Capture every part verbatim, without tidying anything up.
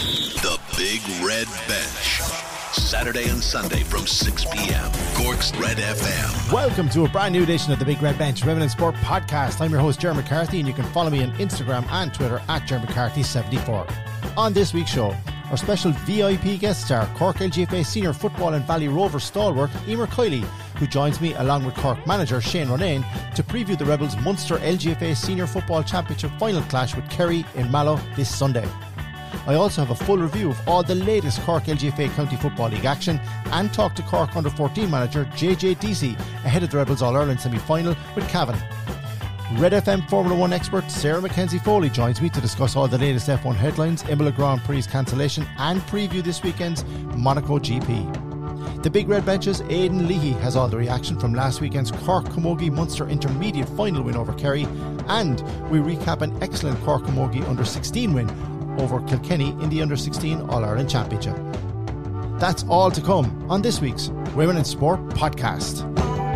The Big Red Bench. Saturday and Sunday from six p.m. Cork's Red F M. Welcome to a brand new edition of the Big Red Bench Women in Sport podcast. I'm your host, Jeremy McCarthy, and you can follow me on Instagram and Twitter at Jeremy McCarthy seventy-four. On this week's show, our special V I P guest star, Cork L G F A senior football and Valley Rovers stalwart, Emer Kiley, who joins me along with Cork manager Shane Ronayne to preview the Rebels' Munster L G F A Senior Football Championship final clash with Kerry in Mallow this Sunday. I also have a full review of all the latest Cork L G F A County Football League action and talk to Cork under fourteen manager J J Deasy ahead of the Rebels All-Ireland semi-final with Cavan. Red F M Formula one expert Sarah Mackenzie Foley joins me to discuss all the latest F one headlines, Imola Grand Prix cancellation and preview this weekend's Monaco G P. The Big Red Bench's Aidan Leahy has all the reaction from last weekend's Cork Camogie Munster Intermediate final win over Kerry, and we recap an excellent Cork Camogie under sixteen win over Kilkenny in the under sixteen All-Ireland Championship. That's all to come on this week's Women in Sport podcast.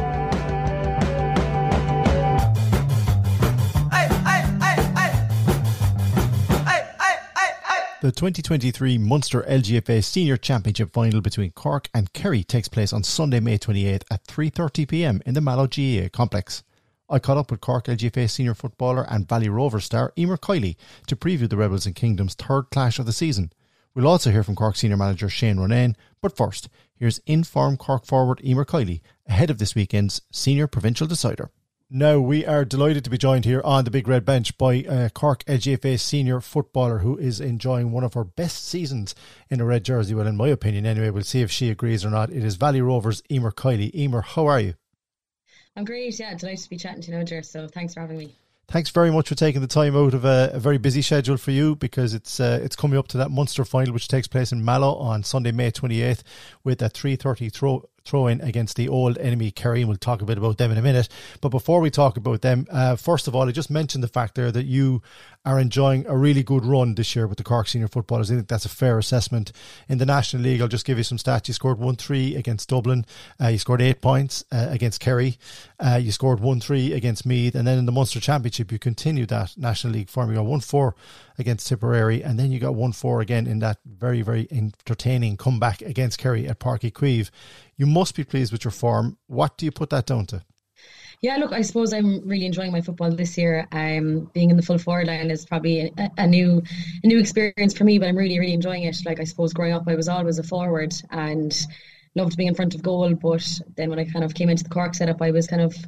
The twenty twenty-three Munster L G F A Senior Championship final between Cork and Kerry takes place on Sunday, May twenty-eighth at three thirty p.m. in the Mallow G A A complex. I caught up with Cork L G F A senior footballer and Valley Rovers star Emer Kiley to preview the Rebels and Kingdom's third clash of the season. We'll also hear from Cork senior manager Shane Ronayne, but first, here's in-form Cork forward Emer Kiley ahead of this weekend's senior provincial decider. Now, we are delighted to be joined here on the Big Red Bench by uh, Cork L G F A senior footballer who is enjoying one of her best seasons in a red jersey. Well, in my opinion anyway, we'll see if she agrees or not. It is Valley Rovers' Emer Kiley. Emer, how are you? I'm great, yeah, delighted to be chatting to you now, Jer, so thanks for having me. Thanks very much for taking the time out of a, a very busy schedule for you, because it's uh, it's coming up to that Munster final which takes place in Mallow on Sunday, May twenty-eighth with a three thirty throw throw-in against the old enemy Kerry, and we'll talk a bit about them in a minute. But before we talk about them, uh, first of all, I just mentioned the fact there that you are enjoying a really good run this year with the Cork senior footballers. I think that's a fair assessment. In the National League, I'll just give you some stats. You scored one three against Dublin. Uh, you scored eight points uh, against Kerry. Uh, you scored one three against Meath. And then in the Munster Championship, you continued that National League form. You got one four against Tipperary. And then you got one four again in that very, very entertaining comeback against Kerry at Páirc Uí Chaoimh. You must be pleased with your form. What do you put that down to? Yeah, look, I suppose I'm really enjoying my football this year. Um, being in the full forward line is probably a, a new a new experience for me, but I'm really, really enjoying it. Like, I suppose growing up, I was always a forward and loved being in front of goal. But then when I kind of came into the Cork setup, I was kind of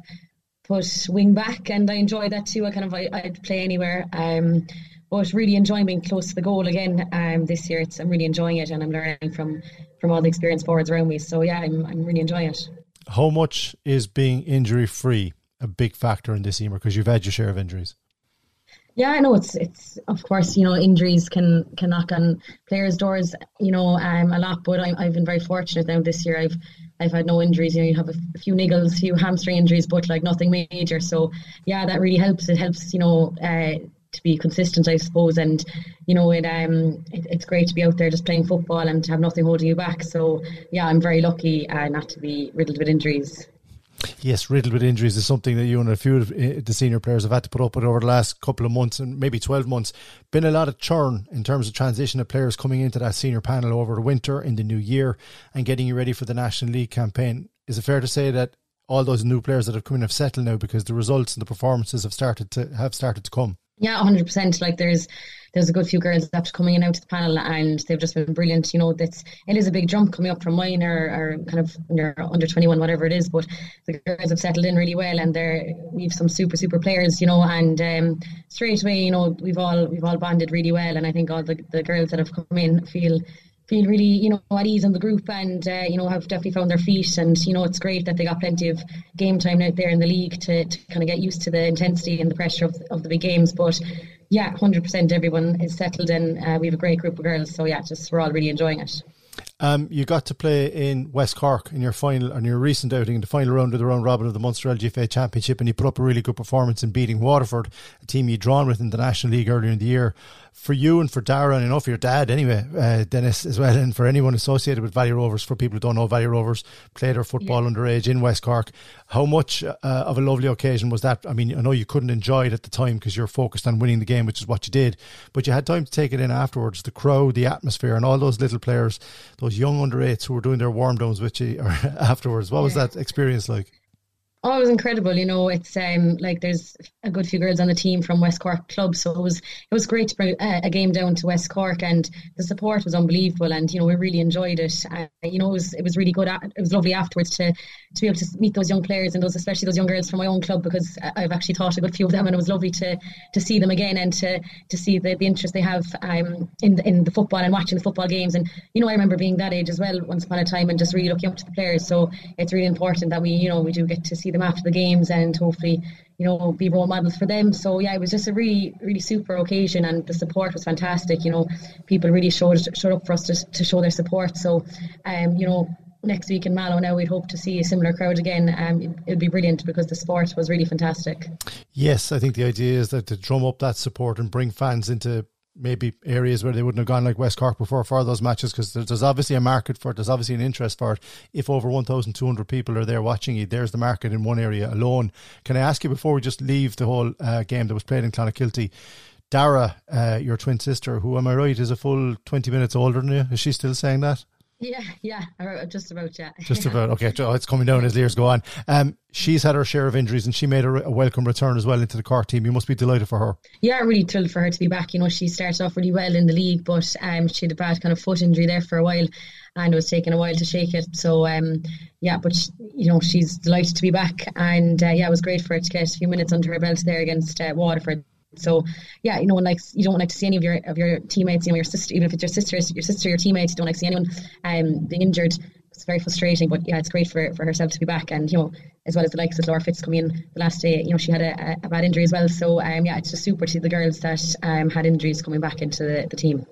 put wing back, and I enjoyed that too. I kind of, I, I'd play anywhere. Um, but really enjoying being close to the goal again um, this year. It's, I'm really enjoying it, and I'm learning from, from all the experienced forwards around me. So yeah, I'm I'm really enjoying it. How much is being injury-free a big factor in this, Emer? Because you've had your share of injuries. Yeah, I know it's it's of course, you know, injuries can, can knock on players' doors, you know, um, a lot. But I, I've been very fortunate now this year. I've I've had no injuries. You know, you have a, a few niggles, a few hamstring injuries, but like nothing major. So yeah, that really helps. It helps, you know, uh, to be consistent, I suppose, and you know it um it, it's great to be out there just playing football and to have nothing holding you back. So yeah, I'm very lucky uh, not to be riddled with injuries. Yes, riddled with injuries is something that you and a few of the senior players have had to put up with over the last couple of months, and maybe twelve months. Been a lot of churn in terms of transition of players coming into that senior panel over the winter, in the new year, and getting you ready for the National League campaign. Is it fair to say that all those new players that have come in have settled now because the results and the performances have started to have started to come? Yeah, one hundred percent. Like there's there's a good few girls after coming in out to the panel, and they've just been brilliant. You know, that's it is a big jump coming up from mine or, or kind of when you're under twenty-one, whatever it is. But the girls have settled in really well, and they're we've some super super players, you know. And um, straight away, you know, we've all we've all bonded really well, and I think all the the girls that have come in feel. feel really, you know, at ease in the group, and uh, you know, have definitely found their feet. And you know, it's great that they got plenty of game time out there in the league to, to kind of get used to the intensity and the pressure of, of the big games. But yeah, one hundred percent everyone is settled in. Uh, we have a great group of girls, so yeah, just we're all really enjoying it. Um, you got to play in West Cork in your final, in your recent outing in the final round of the round robin of the Munster L G F A Championship, and you put up a really good performance in beating Waterford, a team you'd drawn with in the National League earlier in the year. For you and for Dara, and I know for your dad anyway, uh, Dennis as well, and for anyone associated with Valley Rovers, for people who don't know, Valley Rovers played their football yeah. underage in West Cork. How much uh, of a lovely occasion was that? I mean, I know you couldn't enjoy it at the time because you're focused on winning the game, which is what you did, but you had time to take it in afterwards, the crowd, the atmosphere, and all those little players, those young under eights who were doing their warm downs with you afterwards. What was yeah. that experience like? Oh, it was incredible. You know, it's um like there's a good few girls on the team from West Cork Club, so it was it was great to bring a, a game down to West Cork, and the support was unbelievable, and you know we really enjoyed it. Uh, you know, it was it was really good. It was lovely afterwards to to be able to meet those young players and those, especially those young girls from my own club, because I've actually taught a good few of them, and it was lovely to to see them again and to to see the, the interest they have um in the, in the football and watching the football games. And you know, I remember being that age as well once upon a time and just really looking up to the players. So it's really important that we you know we do get to see them after the games and hopefully you know be role models for them. So yeah, it was just a really really super occasion, and the support was fantastic. You know, people really showed showed up for us to, to show their support. So um you know next week in Mallow now we'd hope to see a similar crowd again. Um, it would be brilliant because the sport was really fantastic. Yes, I think the idea is that to drum up that support and bring fans into maybe areas where they wouldn't have gone, like West Cork before, for those matches, because there's obviously a market for it, there's obviously an interest for it. If over one thousand two hundred people are there watching you, there's the market in one area alone. Can I ask you, before we just leave the whole uh, game that was played in Clonakilty, Dara, uh, your twin sister, who, am I right, is a full twenty minutes older than you, is she still saying that? Yeah, yeah, just about, yeah. Just about, okay. Oh, it's coming down as the years go on. Um, she's had her share of injuries, and she made a, a welcome return as well into the Cork team. You must be delighted for her. Yeah, really thrilled for her to be back. You know, she started off really well in the league, but um, she had a bad kind of foot injury there for a while, and it was taking a while to shake it. So, um, yeah, but, she, you know, she's delighted to be back. And, uh, yeah, it was great for her to get a few minutes under her belt there against uh, Waterford. So yeah, you know, like you don't like to see any of your of your teammates, you know, your sister, even if it's your sister, your sister, your teammates, you don't like to see anyone um being injured. It's very frustrating, but yeah, it's great for for herself to be back, and you know, as well as the likes of Laura Fitz coming in the last day, you know, she had a, a bad injury as well. So um yeah, it's just super to see the girls that um had injuries coming back into the, the team.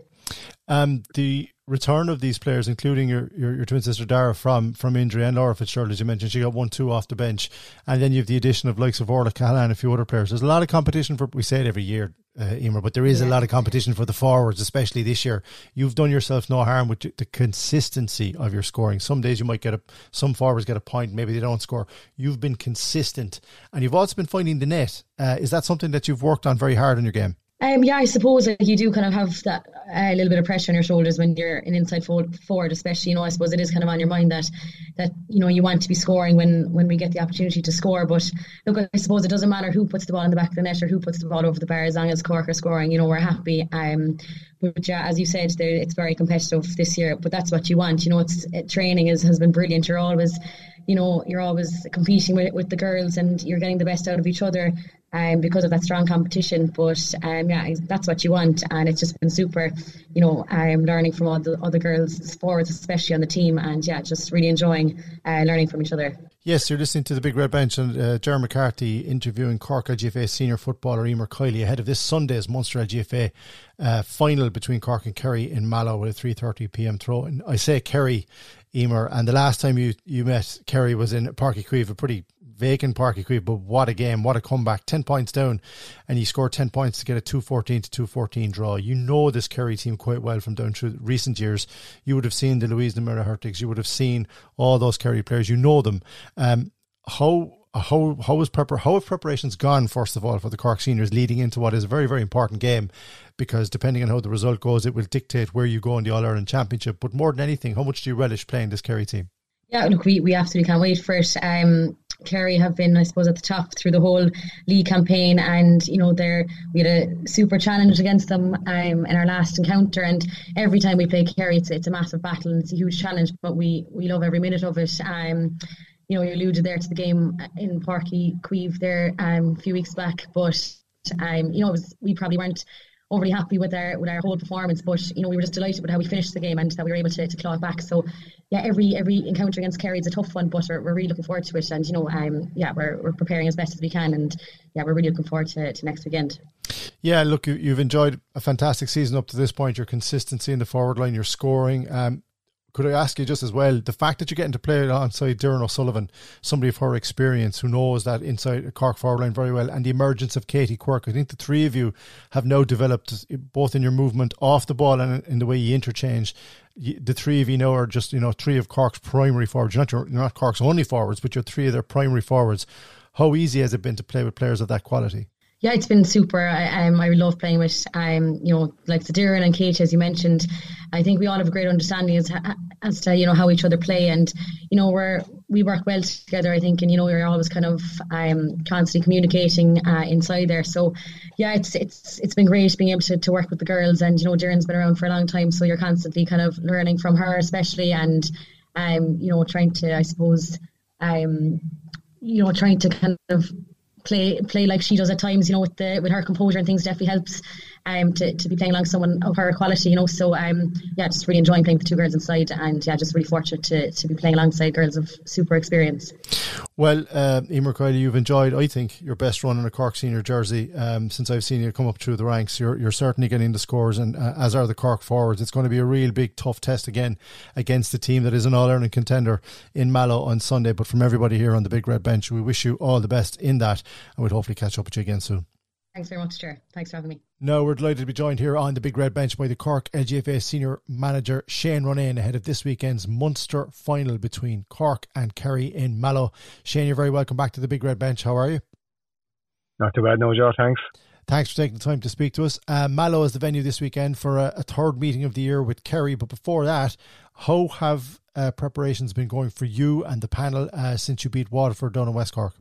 Um, the return of these players, including your, your, your twin sister Dara from, from injury, and Laura Fitzgerald, as you mentioned, she got one two off the bench, and then you have the addition of likes of Orla Callahan and a few other players. There's a lot of competition for, we say it every year, uh, Emer, but there is yeah. a lot of competition for the forwards, especially this year. You've done yourself no harm with the consistency of your scoring. Some days you might get a, some forwards get a point, maybe they don't score. You've been consistent, and you've also been finding the net. Uh, is that something that you've worked on very hard in your game? Um, yeah, I suppose like, you do kind of have that a uh, little bit of pressure on your shoulders when you're an inside forward, especially. You know, I suppose it is kind of on your mind that that you know you want to be scoring when when we get the opportunity to score. But look, I suppose it doesn't matter who puts the ball in the back of the net or who puts the ball over the bar, as long as Cork are scoring. You know, we're happy. Um, but yeah, as you said, it's very competitive this year. But that's what you want. You know, it's it, training is has been brilliant. You're always, you know, you're always competing with with the girls, and you're getting the best out of each other. Um, because of that strong competition, but um, yeah, that's what you want, and it's just been super. You know, I'm learning from all the other girls, forwards especially on the team, and yeah, just really enjoying uh, learning from each other. Yes, you're listening to the Big Red Bench, and uh, Ger McCarthy interviewing Cork L G F A senior footballer Emer Kiley ahead of this Sunday's Munster L G F A uh, final between Cork and Kerry in Mallow with a three thirty p.m. throw. And I say Kerry, Emer, and the last time you, you met Kerry was in Páirc Uí Chaoimh, a pretty vacant Páirc Uí Chaoimh, but what a game, what a comeback. ten points down, and he scored ten points to get a two fourteen to two fourteen draw. You know this Kerry team quite well from down through recent years. You would have seen the Louise Namira Hertigs, you would have seen all those Kerry players, you know them. Um, how how how is prepar- how have preparations gone, first of all, for the Cork seniors leading into what is a very, very important game? Because depending on how the result goes, it will dictate where you go in the All-Ireland Championship. But more than anything, how much do you relish playing this Kerry team? Yeah, look, we, we absolutely can't wait for it. Um, Kerry have been, I suppose, at the top through the whole league campaign, and you know, they're we had a super challenge against them um, in our last encounter, and every time we play Kerry, it's it's a massive battle and it's a huge challenge, but we we love every minute of it. Um, you know, you alluded there to the game in Páirc Uí Chaoimh there um, a few weeks back, but um, you know, it was, we probably weren't overly happy with our with our whole performance, but you know, we were just delighted with how we finished the game and that we were able to, to claw it back. So yeah, every every encounter against Kerry is a tough one, but we're, we're really looking forward to it, and you know, um, yeah, we're we're preparing as best as we can, and yeah, we're really looking forward to, to next weekend. Yeah, look, you, you've enjoyed a fantastic season up to this point. Your consistency in the forward line, your scoring. Um, could I ask you just as well, the fact that you're getting to play alongside Doireann O'Sullivan, somebody of her experience who knows that inside Cork forward line very well, and the emergence of Katie Quirke, I think the three of you have now developed, both in your movement off the ball and in the way you interchange. The three of you now are just, you know, three of Cork's primary forwards. You're not, you're not Cork's only forwards, but you're three of their primary forwards. How easy has it been to play with players of that quality? Yeah, it's been super. I, um, I love playing with, um, you know, like the Doireann and Kate, as you mentioned. I think we all have a great understanding as as to, you know, how each other play, and you know, we're we work well together, I think, and you know, we're always kind of um constantly communicating uh, inside there. So yeah, it's it's it's been great being able to, to work with the girls, and you know, Doireann's been around for a long time, so you're constantly kind of learning from her, especially, and um, you know, trying to, I suppose, um, you know, trying to kind of play play like she does at times, you know, with the with her composure and things definitely helps um to, to be playing along someone of her quality, you know. So um yeah, just really enjoying playing with the two girls inside, and yeah, just really fortunate to, to be playing alongside girls of super experience. Well, uh, Emer Kiley, you've enjoyed, I think, your best run in a Cork senior jersey um, since I've seen you come up through the ranks. You're you're certainly getting the scores, and uh, as are the Cork forwards. It's going to be a real big tough test again against the team that is an All-Ireland contender in Mallow on Sunday. But from everybody here on the Big Red Bench, we wish you all the best in that, and we'll hopefully catch up with you again soon. Thanks very much, Ger. Thanks for having me. Now we're delighted to be joined here on the Big Red Bench by the Cork L G F A Senior Manager Shane Ronayne ahead of this weekend's Munster final between Cork and Kerry in Mallow. Shane, you're very welcome back to the Big Red Bench. How are you? Not too bad, no, Joe. Thanks. Thanks for taking the time to speak to us. Uh, Mallow is the venue this weekend for a, a third meeting of the year with Kerry. But before that, how have uh, preparations been going for you and the panel uh, since you beat Waterford down in West Cork?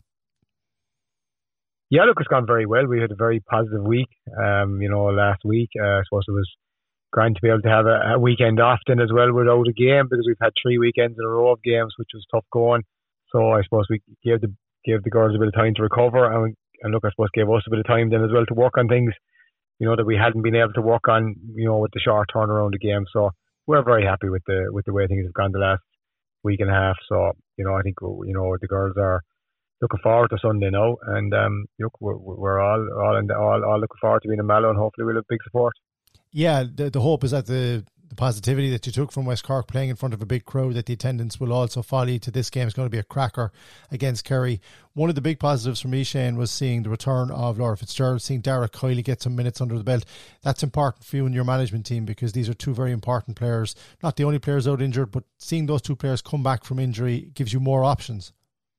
Yeah, look, it's gone very well. We had a very positive week, um, you know, last week. Uh, I suppose it was grand to be able to have a, a weekend off then as well without a game, because we've had three weekends in a row of games, which was tough going. So I suppose we gave the gave the girls a bit of time to recover, and, and look, I suppose gave us a bit of time then as well to work on things, you know, that we hadn't been able to work on, you know, with the short turnaround of game. So we're very happy with the with the way things have gone the last week and a half. So, you know, I think, you know, the girls are looking forward to Sunday now, and um, look, we're, we're all all, in the, all all looking forward to being in Mallow, and hopefully we'll have big support. Yeah, the the hope is that the, the positivity that you took from West Cork playing in front of a big crowd, that the attendance will also follow you to this game. It's going to be a cracker against Kerry. One of the big positives for me, Shane, was seeing the return of Laura Fitzgerald, seeing Dara Kiley get some minutes under the belt. That's important for you and your management team, because these are two very important players, not the only players out injured, but seeing those two players come back from injury gives you more options.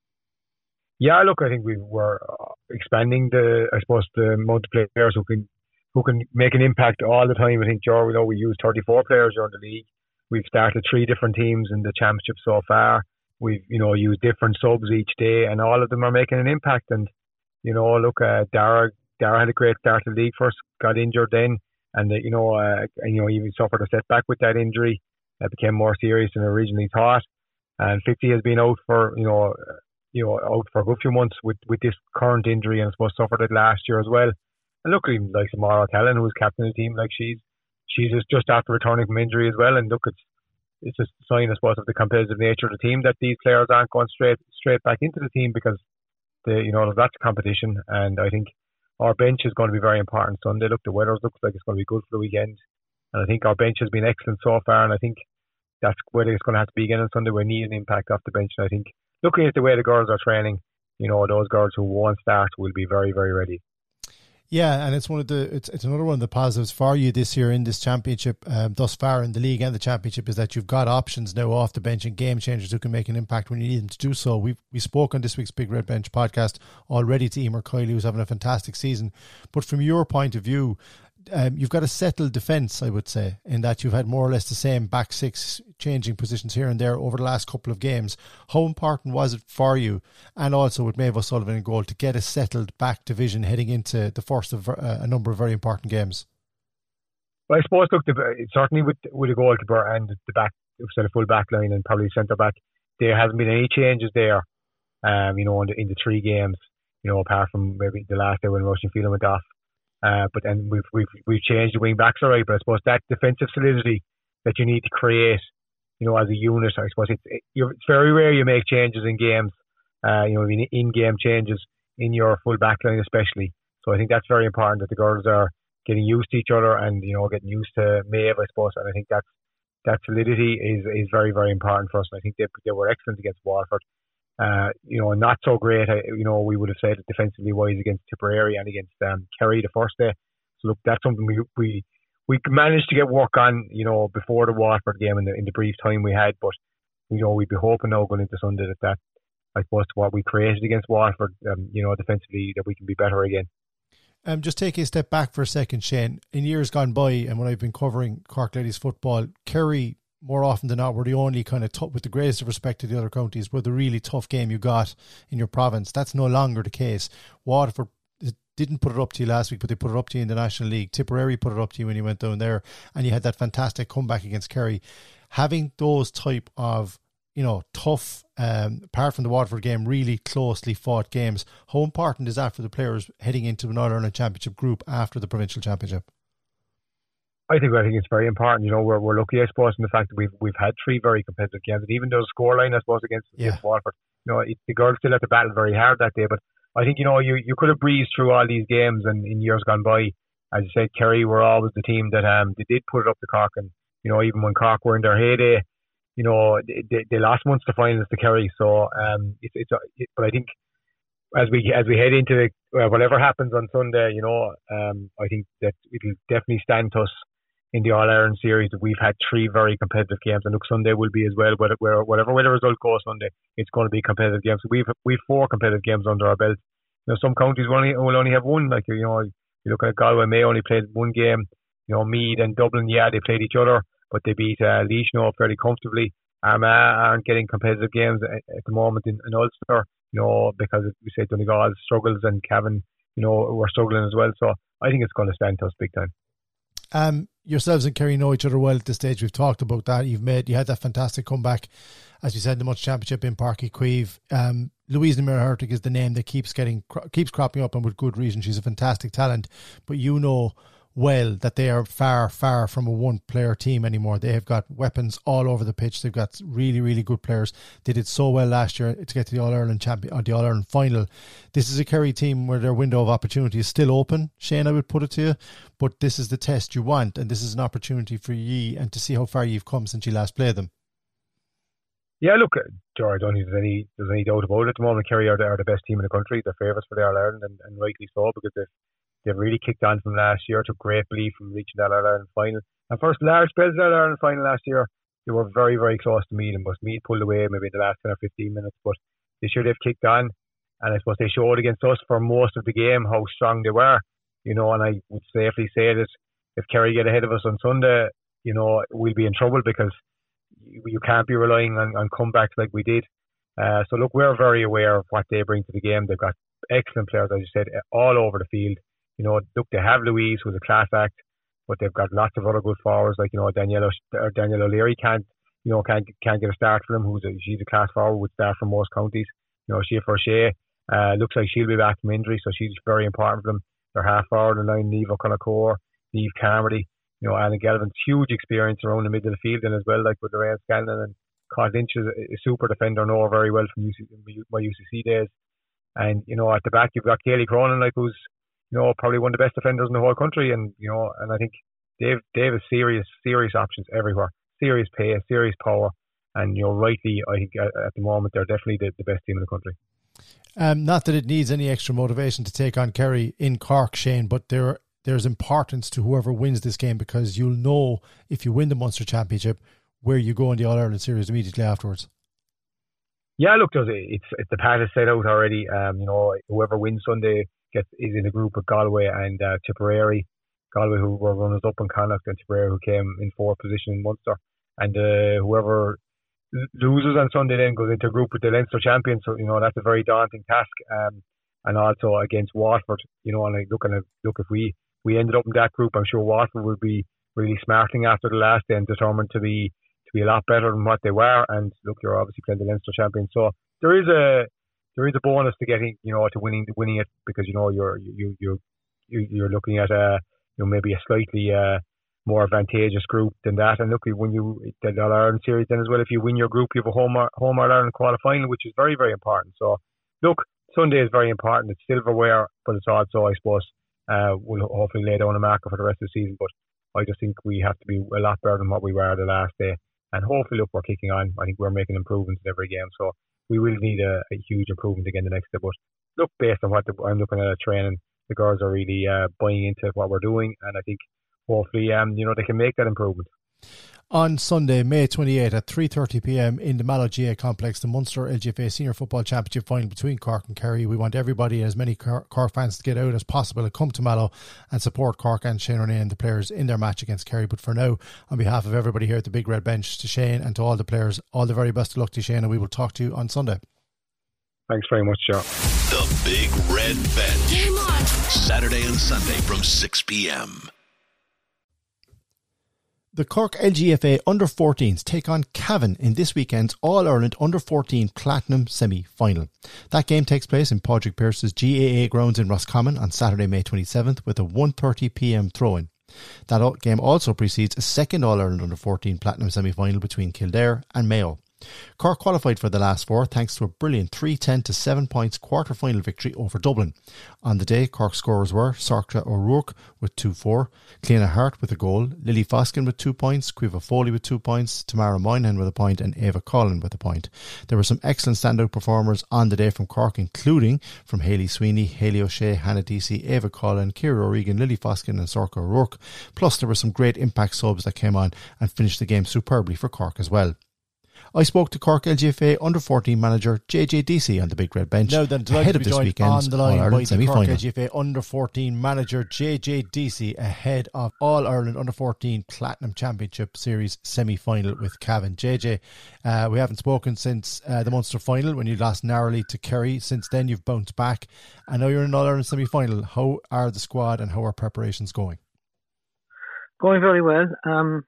Yeah, look, I think we were expanding the, I suppose, the amount of players who can who can make an impact all the time. I think, Joe, we know we used thirty-four players during the league. We've started three different teams in the championship so far. We've, you know, used different subs each day, and all of them are making an impact. And, you know, look, uh, Dara, Dara had a great start to the league first, got injured then, and, uh, you know, uh, and, you know, even suffered a setback with that injury. It became more serious than originally thought. And Fitzy has been out for, you know, you know, out for a good few months with, with this current injury, and I suppose suffered it last year as well. And look, even like Samara O'Callaghan, who's captain of the team, like she's she's just, just after returning from injury as well. And look, it's it's a sign, I suppose, of the competitive nature of the team that these players aren't going straight straight back into the team, because the you know that's competition. And I think our bench is going to be very important Sunday. Look, the weather looks like it's going to be good for the weekend, and I think our bench has been excellent so far. And I think that's where it's going to have to be again on Sunday. We need an impact off the bench, and I think, looking at the way the girls are training, you know, those girls who won't start will be very, very ready. Yeah, and it's one of the it's it's another one of the positives for you this year in this championship, um, thus far in the league and the championship, is that you've got options now off the bench and game changers who can make an impact when you need them to do so. We we spoke on this week's Big Red Bench podcast already to Emer Kiley, who's having a fantastic season. But from your point of view, Um, you've got a settled defence, I would say, in that you've had more or less the same back six changing positions here and there over the last couple of games. How important was it for you, and also with Maeve O'Sullivan in goal, to get a settled back division heading into the first of uh, a number of very important games? Well, I suppose, look, the, certainly with with the goalkeeper and the back, so the full back line and probably centre back, there hasn't been any changes there. Um, you know, in the, in the three games, you know, apart from maybe the last day when Russian Phelan went off. Uh, but then we've we've we've changed the wing backs, all right. But I suppose that defensive solidity that you need to create, you know, as a unit, I suppose it's it, you're, it's very rare you make changes in games. Uh, you know, in game changes in your full back line, especially. So I think that's very important, that the girls are getting used to each other and, you know, getting used to Maeve, I suppose. And I think that's that solidity is, is very, very important for us. And I think they, they were excellent against Waterford. Uh, you know, not so great, you know, we would have said defensively wise against Tipperary and against um, Kerry the first day. So look, that's something we we we managed to get work on, you know, before the Waterford game in the, in the brief time we had. But, you know, we'd be hoping now going into Sunday that that, I suppose, what we created against Waterford, um, you know, defensively, that we can be better again. Um, just taking a step back for a second, Shane. In years gone by, and when I've been covering Cork Ladies football, Kerry, more often than not, were the only kind of, tough, with the greatest of respect to the other counties, were the really tough game you got in your province. That's no longer the case. Waterford didn't put it up to you last week, but they put it up to you in the National League. Tipperary put it up to you when you went down there, and you had that fantastic comeback against Kerry. Having those type of, you know, tough, um, apart from the Waterford game, really closely fought games, how important is that for the players heading into an All-Ireland Championship group after the Provincial Championship? I think I think it's very important. You know, we're we're lucky, I suppose, in the fact that we've we've had three very competitive games, and even though the scoreline, I suppose, against, yeah. against Waterford, you know, it, the girls still had to battle very hard that day. But I think, you know, you, you could have breezed through all these games, and in years gone by, as you said, Kerry were always the team that um they did put it up to Cork, and you know, even when Cork were in their heyday, you know, they, they lost once the finals to Kerry. So um, it's it's it, but I think as we as we head into uh, whatever happens on Sunday, you know, um, I think that it'll definitely stand to us in the All-Ireland series that we've had three very competitive games, and look, Sunday will be as well. Whether whatever way the result goes Sunday, it's going to be competitive games. So we've we've four competitive games under our belt. You know, some counties will only will only have one. Like, you know, you look at Galway, May only played one game. You know, Meath and Dublin, yeah, they played each other, but they beat uh, Laois fairly comfortably. Armagh aren't getting competitive games at, at the moment in, in Ulster, you know, because we say Donegal struggles and Cavan, you know, we're struggling as well. So I think it's going to stand to us big time. Um, yourselves and Kerry know each other well at this stage. We've talked about that. You've made, you had that fantastic comeback, as you said, in the Munster Championship in Páirc Uí Chaoimh. Um, Louise Namirra-Hurtig is the name that keeps getting keeps cropping up, and with good reason. She's a fantastic talent, but you know well that they are far, far from a one-player team anymore. They have got weapons all over the pitch. They've got really, really good players. They did so well last year to get to the All-Ireland champion, or the All-Ireland final. This is a Kerry team where their window of opportunity is still open, Shane, I would put it to you, but this is the test you want, and this is an opportunity for ye and to see how far you've come since you last played them. Yeah, look, George, I don't think there's any, there's any doubt about it. At the moment, Kerry are the, are the best team in the country. They're favourites for the All-Ireland, and, and rightly so, because they've They've really kicked on from last year, took great belief from reaching that All-Ireland final. And first large spells of that All-Ireland final last year, they were very, very close to Meath, but Meath pulled away maybe in the last ten or fifteen minutes. But this year they've kicked on, and I suppose they showed against us for most of the game how strong they were. You know, and I would safely say that if Kerry get ahead of us on Sunday, you know, we'll be in trouble, because you, you can't be relying on, on comebacks like we did. Uh, so look, we're very aware of what they bring to the game. They've got excellent players, as you said, all over the field. You know, look, they have Louise, who's a class act, but they've got lots of other good forwards, like, you know, Danielle or Danielle O'Leary can't, you know, can't can't get a start for them. Who's a, she's a class forward, would start from most counties. You know, Shea Forshea, uh, looks like she'll be back from injury, so she's very important for them. They're half forward in line, Niamh O'Connor, Niamh Carmody, you know, Anna Galvin's huge experience around the middle of the field, and as well, like with Lorraine Scanlon, and Cod Lynch is a, a super defender, know her very well from U C, my U C C days. And, you know, at the back, you've got Kaylee Cronin, like, who's, you know, probably one of the best defenders in the whole country, and, you know, and I think Dave Dave has serious, serious options everywhere, serious pace, serious power, and, you know, rightly, I think at, at the moment they're definitely the, the best team in the country. Um, not that it needs any extra motivation to take on Kerry in Cork, Shane, but there there's importance to whoever wins this game, because you'll know if you win the Munster Championship where you go in the All-Ireland series immediately afterwards. Yeah, look, it's it's the path is set out already. Um, you know, whoever wins Sunday gets is in a group with Galway and uh, Tipperary. Galway, who were runners up in Connacht, and Tipperary, who came in fourth position in Munster. And uh, whoever loses on Sunday then goes into a group with the Leinster champions. So, you know, that's a very daunting task. Um, and also against Waterford, you know, and I look, and look, if we, we ended up in that group, I'm sure Waterford would be really smarting after the last day and determined to be to be a lot better than what they were. And look, you're obviously playing the Leinster champions, so there is a there is a bonus to getting, you know, to winning winning it, because, you know, you're you you you you're looking at a, you know, maybe a slightly uh, more advantageous group than that. And look, when you the All-Ireland series then as well, if you win your group, you have a home home All-Ireland quarter-final, which is very, very important. So look, Sunday is very important. It's silverware, but it's also, I suppose, uh, will hopefully lay down a marker for the rest of the season. But I just think we have to be a lot better than what we were the last day. And hopefully, look, we're kicking on. I think we're making improvements in every game. So we will need a, a huge improvement again the next day. But look, based on what the, I'm looking at a training, the girls are really uh, buying into what we're doing. And I think hopefully, um, you know, they can make that improvement. On Sunday, May twenty-eighth at three thirty p m in the Mallow G A complex, the Munster L G F A Senior Football Championship final between Cork and Kerry. We want everybody, as many Cork fans, to get out as possible and come to Mallow and support Cork and Shane Ronay and the players in their match against Kerry. But for now, on behalf of everybody here at the Big Red Bench, to Shane and to all the players, all the very best of luck to Shane, and we will talk to you on Sunday. Thanks very much, Joe. The Big Red Bench. Game on. Saturday and Sunday from six p m. The Cork L G F A under fourteens take on Cavan in this weekend's All-Ireland under fourteen Platinum semi-final. That game takes place in Padraig Pearse's G A A grounds in Roscommon on Saturday, May twenty-seventh with a one thirty p m throw-in. That game also precedes a second All-Ireland under fourteen Platinum semi-final between Kildare and Mayo. Cork qualified for the last four thanks to a brilliant three ten to seven points quarter-final victory over Dublin. On the day, Cork scorers were Sorcha O'Rourke with two four, Cleana Hart with a goal, Lily Foskin with two points, Quiva Foley with two points, Tamara Moynihan with a point and Ava Collin with a point. There were some excellent standout performers on the day from Cork, including from Hayley Sweeney, Hayley O'Shea, Hannah Deasy, Ava Collin, Ciara O'Regan, Lily Foskin and Sorcha O'Rourke. Plus there were some great impact subs that came on and finished the game superbly for Cork as well. I spoke to Cork L G F A under fourteen manager J J Deasy on the Big Red Bench now then, ahead of this weekend's on the line All-Ireland by the semi-final. Cork L G F A under fourteen manager J J Deasy ahead of All-Ireland under fourteen Platinum Championship Series semi-final with Cavan. J J, uh, we haven't spoken since uh, the Munster final when you lost narrowly to Kerry. Since then you've bounced back and now you're in All-Ireland semi-final. How are the squad and how are preparations going? Going very well. Um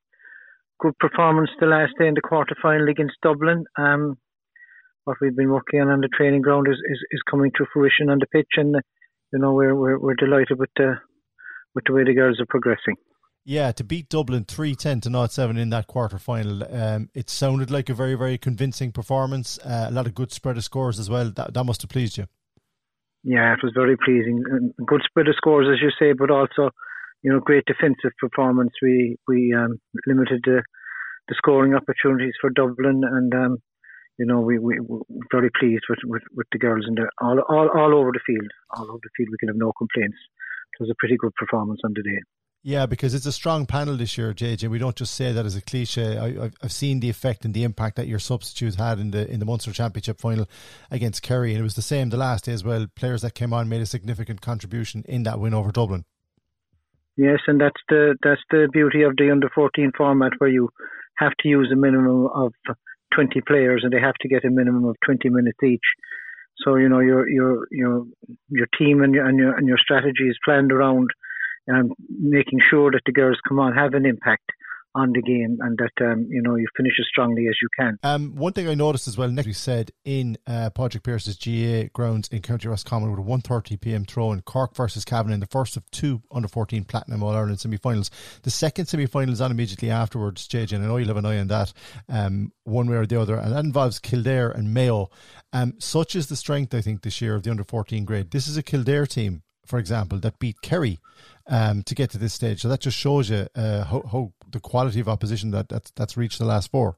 Good performance the last day in the quarter final against Dublin. Um, what we've been working on on the training ground is, is, is coming to fruition on the pitch, and uh, you know we're we're we're delighted with the with the way the girls are progressing. Yeah, to beat Dublin three ten to zero seven in that quarter final, um, it sounded like a very very convincing performance. Uh, a lot of good spread of scores as well. That that must have pleased you. Yeah, it was very pleasing. Good spread of scores, as you say, but also, you know, great defensive performance. We we um, limited the, the scoring opportunities for Dublin, and um, you know we we we're very pleased with, with, with the girls in the all all all over the field. All over the field, we can have no complaints. It was a pretty good performance on the day. Yeah, because it's a strong panel this year, J J. We don't just say that as a cliche. I, I've I've seen the effect and the impact that your substitutes had in the in the Munster Championship final against Kerry, and it was the same the last day as well. Players that came on made a significant contribution in that win over Dublin. Yes, and that's the that's the beauty of the under fourteen format, where you have to use a minimum of twenty players, and they have to get a minimum of twenty minutes each. So you know your your your your team and your and your and your strategy is planned around um, making sure that the girls come on have an impact on the game, and that um, you know you finish as strongly as you can. Um, one thing I noticed as well, Nick, we said in uh, Padraig Pearse's G A A grounds in County Roscommon with a one thirty p m throw in Cork versus Cavan in the first of two under fourteen Platinum All-Ireland semi-finals. The second semi-final is on immediately afterwards, J J, and I know you'll have an eye on that um, one way or the other, and that involves Kildare and Mayo. Um, such is the strength, I think, this year of the under fourteen grade. This is a Kildare team, for example, that beat Kerry um, to get to this stage. So that just shows you uh, how, how the quality of opposition that that's, that's reached the last four.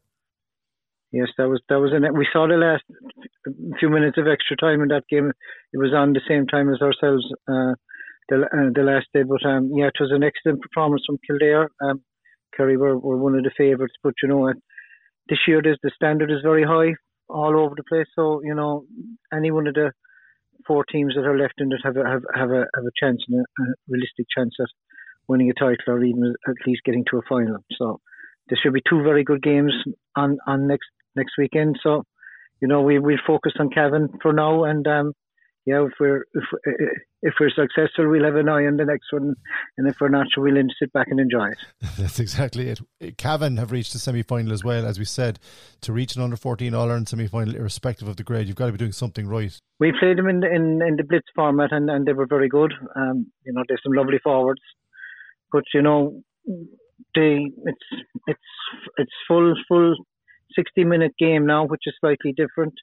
Yes, that was that was an, we saw the last few minutes of extra time in that game. It was on the same time as ourselves uh, the uh, the last day, but um, yeah, it was an excellent performance from Kildare. Um, Kerry were, were one of the favourites, but you know, uh, this year the standard is very high all over the place. So you know, any one of the four teams that are left in it have a, have have a have a chance, and a, a realistic chance at winning a title or even at least getting to a final. So there should be two very good games on, on next next weekend. So you know we we'll focus on Cavan for now, and um, yeah, if we're if if we're successful, we'll have an eye on the next one, and if we're not, we'll sit back and enjoy it. That's exactly it. Cavan have reached the semi-final as well, as we said. To reach an under fourteen All-Ireland semi-final, irrespective of the grade, you've got to be doing something right. We played them in the, in, in the Blitz format, and, and they were very good. Um, you know, there's some lovely forwards, but you know, they it's it's it's full full sixty minute game now, which is slightly different.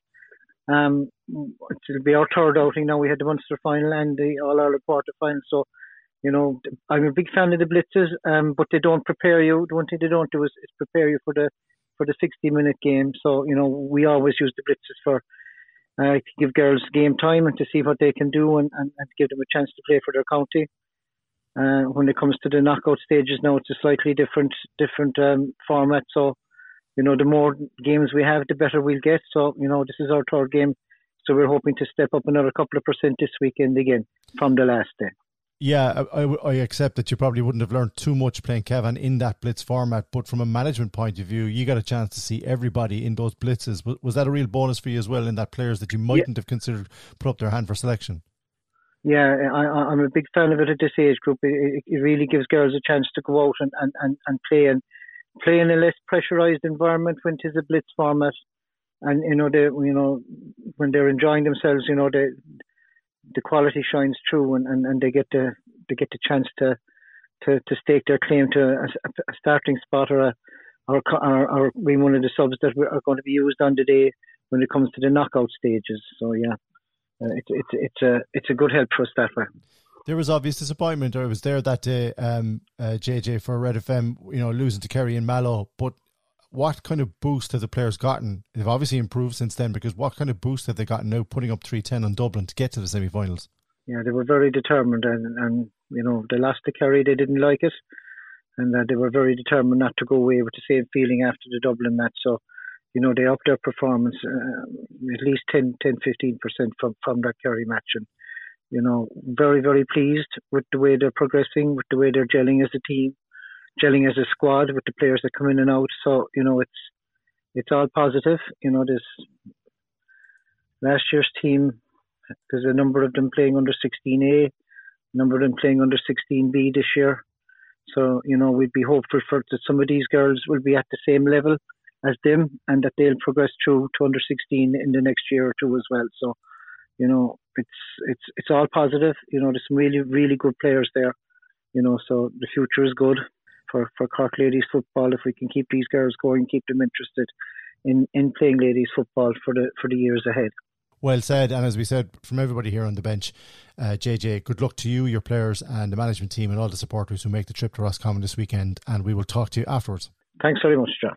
Um, it'll be our third outing now. We had the Munster final and the All Ireland quarter final, so you know, I'm a big fan of the blitzes, um, but they don't prepare you. The one thing they don't do is, is prepare you for the for the sixty minute game. So, you know, we always use the blitzes for uh, to give girls game time and to see what they can do and, and, and give them a chance to play for their county. Uh, when it comes to the knockout stages now, it's a slightly different different um, format. So, you know, the more games we have, the better we'll get. So, you know, this is our third game. So we're hoping to step up another couple of percent this weekend again from the last day. Yeah, I, I accept that you probably wouldn't have learned too much playing Cavan in that blitz format, but from a management point of view, you got a chance to see everybody in those blitzes. Was, was that a real bonus for you as well, in that players that you mightn't yeah. have considered put up their hand for selection? Yeah, I, I'm a big fan of it at this age group. It, it really gives girls a chance to go out and, and, and, and play and play in a less pressurised environment when it is a blitz format. And, you know, they, you know, when they're enjoying themselves, you know, they, the quality shines through, and, and, and they get the they get the chance to to, to stake their claim to a, a starting spot or a or, or or being one of the subs that are going to be used on the day when it comes to the knockout stages. So yeah, uh, it's it's it's a it's a good help for us that way. There was obvious disappointment, or it was there that day, um, uh, J J, for Red F M, you know, losing to Kerry and Mallow, but what kind of boost have the players gotten? They've obviously improved since then, because what kind of boost have they gotten now putting up three ten on Dublin to get to the semi-finals? Yeah, they were very determined, and, and you know, they lost to Kerry, they didn't like it, and uh, they were very determined not to go away with the same feeling after the Dublin match. So, you know, they upped their performance uh, at least ten, fifteen percent from, from that Kerry match, and, you know, very, very pleased with the way they're progressing, with the way they're gelling as a team, gelling as a squad with the players that come in and out. So, you know, it's it's all positive. You know, this last year's team, there's a number of them playing under sixteen A, a number of them playing under sixteen B this year. So, you know, we'd be hopeful for that some of these girls will be at the same level as them, and that they'll progress through to under sixteen in the next year or two as well. So, you know, it's it's it's all positive. You know, there's some really, really good players there. You know, so the future is good for, for Cork ladies football if we can keep these girls going, keep them interested in, in playing ladies football for the for the years ahead. Well said, and as we said from everybody here on the bench, uh, J J, good luck to you, your players and the management team and all the supporters who make the trip to Roscommon this weekend, and we will talk to you afterwards. Thanks very much, John.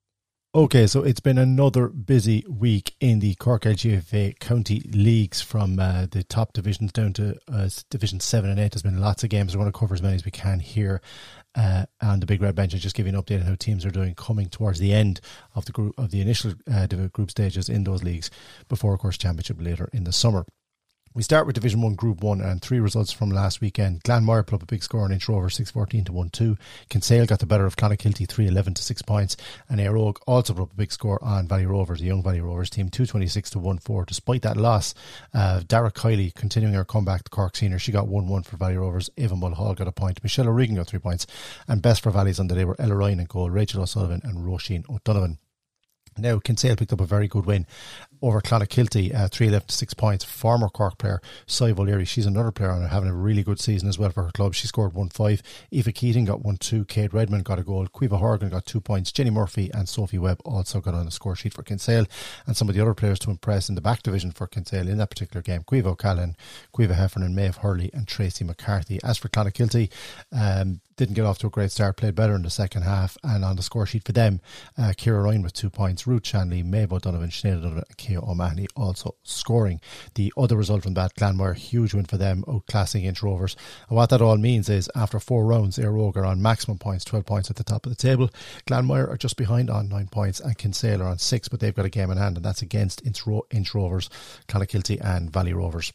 Okay, so it's been another busy week in the Cork L G F A county leagues, from uh, the top divisions down to uh, Division seven and eight. There's been lots of games. We're going to cover as many as we can here uh, on the Big Red Bench, and just give you an update on how teams are doing coming towards the end of the group of the initial uh, group stages in those leagues before, of course, Championship later in the summer. We start with Division one, Group one, and three results from last weekend. Glanmire put up a big score on Inch Rovers, six fourteen to one two. Kinsale got the better of Clonakilty, three eleven to six points. And Éire Óg also put up a big score on Valley Rovers, the young Valley Rovers team, two twenty-six to one four. Despite that loss, uh, Dara Kiley continuing her comeback to Cork Senior. She got one one for Valley Rovers. Ava Mulhall got a point. Michelle O'Regan got three points. And best for Valleys on the day were Ella Ryan and goal, Rachel O'Sullivan and Roisin O'Donovan. Now, Kinsale picked up a very good win over Clonakilty, uh, three eleven to six points. Former Cork player Sive O'Leary, she's another player on having a really good season as well for her club. She scored one five. Eva Keating got one two. Kate Redmond got a goal. Quiva Horgan got two points. Jenny Murphy and Sophie Webb also got on the score sheet for Kinsale. And some of the other players to impress in the back division for Kinsale in that particular game: Quiva O'Callaghan, Quiva Heffernan, Maeve Hurley and Tracy McCarthy. As for Clonakilty, um, didn't get off to a great start, played better in the second half, and on the score sheet for them, uh, Ciara Ryan with two points, Ruth Shanley, Maeve O'Donovan, Sinead O'Donovan and Kea O'Mahony also scoring. The other result from that, Glanmire, huge win for them, outclassing Inch Rovers. And what that all means is, after four rounds, Éire Óg are on maximum points, twelve points at the top of the table. Glanmire are just behind on nine points, and Kinsale are on six, but they've got a game in hand, and that's against Inch, Ro- Inch Rovers, Clonakilty and Valley Rovers.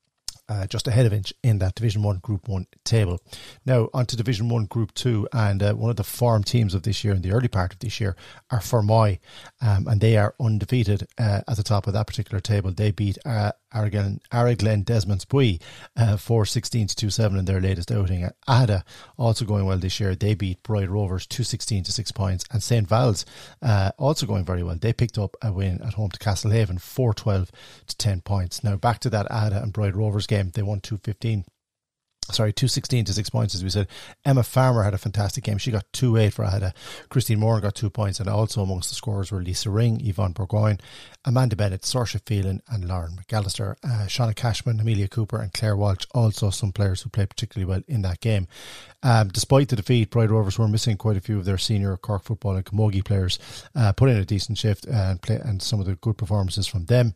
Uh, just ahead of Inch in that Division one Group one table. Now on to Division one Group two, and uh, one of the form teams of this year, in the early part of this year, are Fermoy, um, and they are undefeated uh, at the top of that particular table. They beat uh, Araglen, Araglen Desmond's Bui uh, four sixteen to two seven in their latest outing. And Ada also going well this year. They beat Bride Rovers two sixteen to six points. And Saint Val's uh, also going very well. They picked up a win at home to Castlehaven, four twelve to ten points. Now back to that Ada and Bride Rovers game. They won two fifteen Sorry, two sixteen to six points, as we said. Emma Farmer had a fantastic game. She got two eight for Aghada. Christine Moore got two points, and also amongst the scorers were Lisa Ring, Yvonne Burgoyne, Amanda Bennett, Saoirse Phelan, and Lauren McAllister. Uh, Shauna Cashman, Amelia Cooper, and Claire Walsh, also some players who played particularly well in that game. Um, despite the defeat, Bride Rovers were missing quite a few of their senior Cork football and camogie players. Uh, put in a decent shift and play, and some of the good performances from them.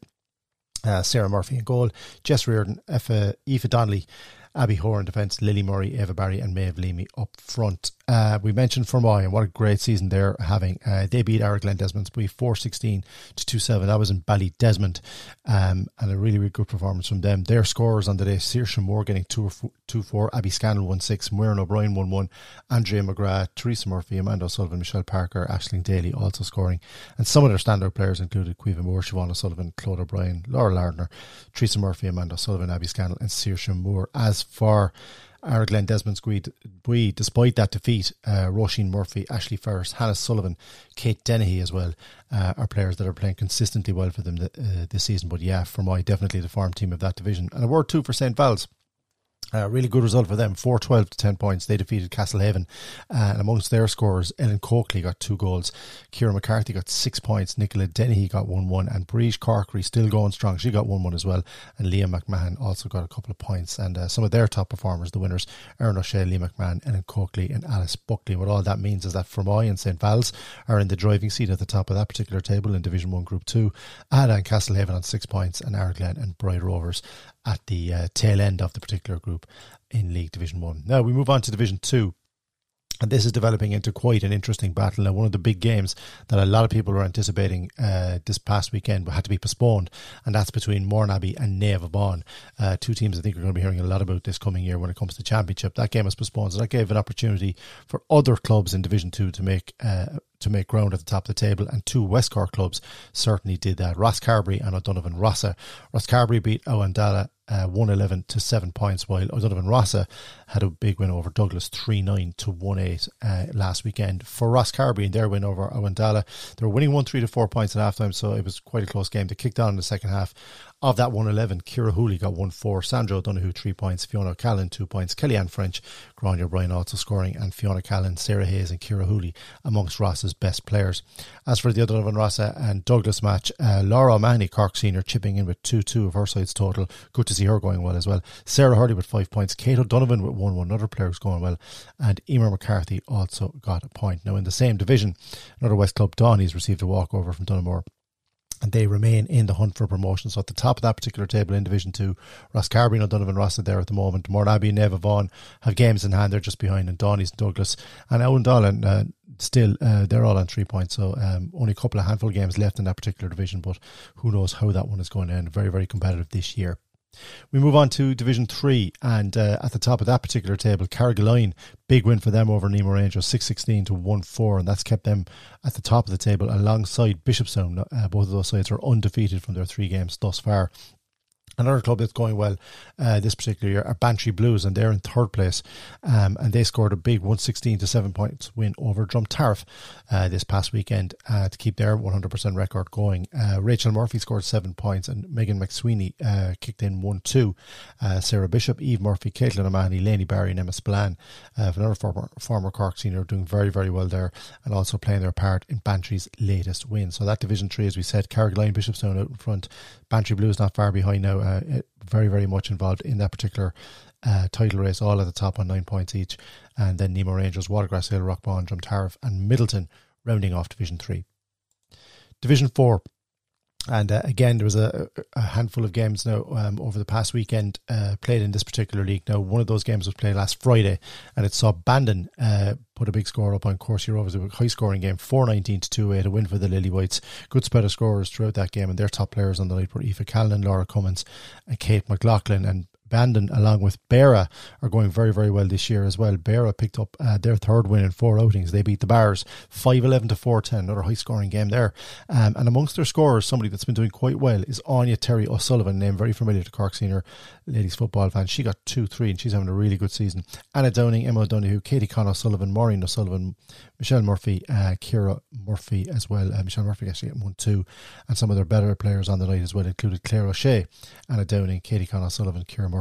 Uh, Sarah Murphy in goal, Jess Reardon, Aoife, Aoife Donnelly, Abby Hoare in defence, Lily Murray, Eva Barry and Maeve Leamy up front. Uh, we mentioned Fermoy and what a great season they're having. Uh, they beat Araglen Desmond's by four sixteen to two seven. That was in Ballydesmond, um, and a really, really good performance from them. Their scorers on the day: Saoirse Moore getting two four, Abby Scannell one six, Muireann O'Brien one one, Andrea McGrath, Teresa Murphy, Amanda O'Sullivan, Michelle Parker, Aisling Daly also scoring. And some of their standout players included Caoimhe Moore, Siobhan O'Sullivan, Claude O'Brien, Laura Lardner, Teresa Murphy, Amanda O'Sullivan, Abby Scannell and Saoirse Moore. As for Araglen Desmond's Bui, despite that defeat, uh, Roisin Murphy, Ashley Ferris, Hannah Sullivan, Kate Dennehy as well uh, are players that are playing consistently well for them th- uh, this season. But yeah, for my definitely the farm team of that division. And a word too for Saint Val's. A uh, really good result for them, four twelve to ten points. They defeated Castlehaven. Uh, and amongst their scorers, Ellen Coakley got two goals. Ciara McCarthy got six points. Nicola Dennehy got one one. And Breege Corkery still going strong. She got one one as well. And Leah McMahon also got a couple of points. And uh, some of their top performers, the winners, Erin O'Shea, Leah McMahon, Ellen Coakley and Alice Buckley. What all that means is that Fermoy and Saint Val's are in the driving seat at the top of that particular table in Division one Group two. Aghada and Castlehaven on six points. And Araglen and Bride Rovers at the uh, tail end of the particular group in League Division one. Now we move on to Division two, and this is developing into quite an interesting battle. Now, one of the big games that a lot of people were anticipating uh, this past weekend but had to be postponed, and that's between Mourneabbey and Naomh Abhainn. Uh, two teams I think we're going to be hearing a lot about this coming year when it comes to Championship. That game was postponed, so that gave an opportunity for other clubs in Division two to make uh, to make ground at the top of the table, and two West Cork clubs certainly did that. Rosscarbery and O'Donovan Rossa. Rosscarbery beat Owandala Uh, one eleven to seven points, while O'Donovan Rossa had a big win over Douglas three nine to one eight uh, last weekend. For Rosscarbery in their win over Owandala, they were winning one three to four points at half time, so it was quite a close game. They kicked on in the second half. Of that one eleven, Ciara Hooley got one four, Sandra O'Donoghue three points, Fiona O'Callaghan two points, Kellyanne French, Grania O'Brien also scoring, and Fiona O'Callaghan, Sarah Hayes and Ciara Hooley amongst Ross's best players. As for the O'Donovan Rossa and Douglas match, uh, Laura O'Mahony, Cork senior, chipping in with two two of her side's total. Good to see her going well as well. Sarah Hurley with five points, Kate O'Donovan with one one, another player who's going well, and Emer McCarthy also got a point. Now in the same division, another West Club, Donny's, received a walkover from Donaghmore, and they remain in the hunt for promotion. So at the top of that particular table in Division two, Rosscarbery and O'Donovan Rossa there at the moment. Mourneabbey and Naomh Abhainn have games in hand. They're just behind, and Donny's and Douglas and Owandala uh, still, uh, they're all on three points. So um, only a couple of handful of games left in that particular division, but who knows how that one is going to end. Very, very competitive this year. We move on to Division three, and uh, at the top of that particular table, Carrigaline, big win for them over Nemo Rangers, six sixteen to one four, and that's kept them at the top of the table alongside Bishopstown. Uh, both of those sides are undefeated from their three games thus far. Another club that's going well uh, this particular year are Bantry Blues, and they're in third place, um, and they scored a big one sixteen to seven points win over Drumtariff uh, this past weekend uh, to keep their one hundred percent record going. Uh, Rachel Murphy scored seven points, and Megan McSweeney uh, kicked in one two. Uh, Sarah Bishop, Eve Murphy, Caitlin O'Mahony, Lainey Barry and Emma Spillane, uh, another former, former Cork senior, doing very, very well there, and also playing their part in Bantry's latest win. So that Division three, as we said, Carrigaline, Bishopstown out in front, Bantry Blues not far behind now. Uh, very, very much involved in that particular uh, title race, all at the top on nine points each. And then Nemo Rangers, Watergrass Hill, Rockbawn, Drumtariff and Middleton rounding off Division three. Division four. And uh, again, there was a, a handful of games now um, over the past weekend uh, played in this particular league. Now, one of those games was played last Friday, and it saw Bandon uh, put a big score up on Corsia Rovers. It was a high-scoring game, four nineteen to two eight, a win for the Lily Whites. Good spread of scorers throughout that game, and their top players on the night were Aoife Callan, Laura Cummins and Kate McLaughlin. And Bandon, along with Beara, are going very, very well this year as well. Beara picked up uh, their third win in four outings. They beat the Bars five eleven to four ten, another high-scoring game there. Um, and amongst their scorers, somebody that's been doing quite well is Anya Terry O'Sullivan, name very familiar to Cork senior ladies football fans. She got two three, and she's having a really good season. Anna Downing, Emma O'Donoghue, Katie Conn O'Sullivan, Maureen O'Sullivan, Michelle Murphy, uh, Ciara Murphy as well. Uh, Michelle Murphy actually getting one two, and some of their better players on the night as well included Claire O'Shea, Anna Downing, Katie Conn O'Sullivan, Ciara Murphy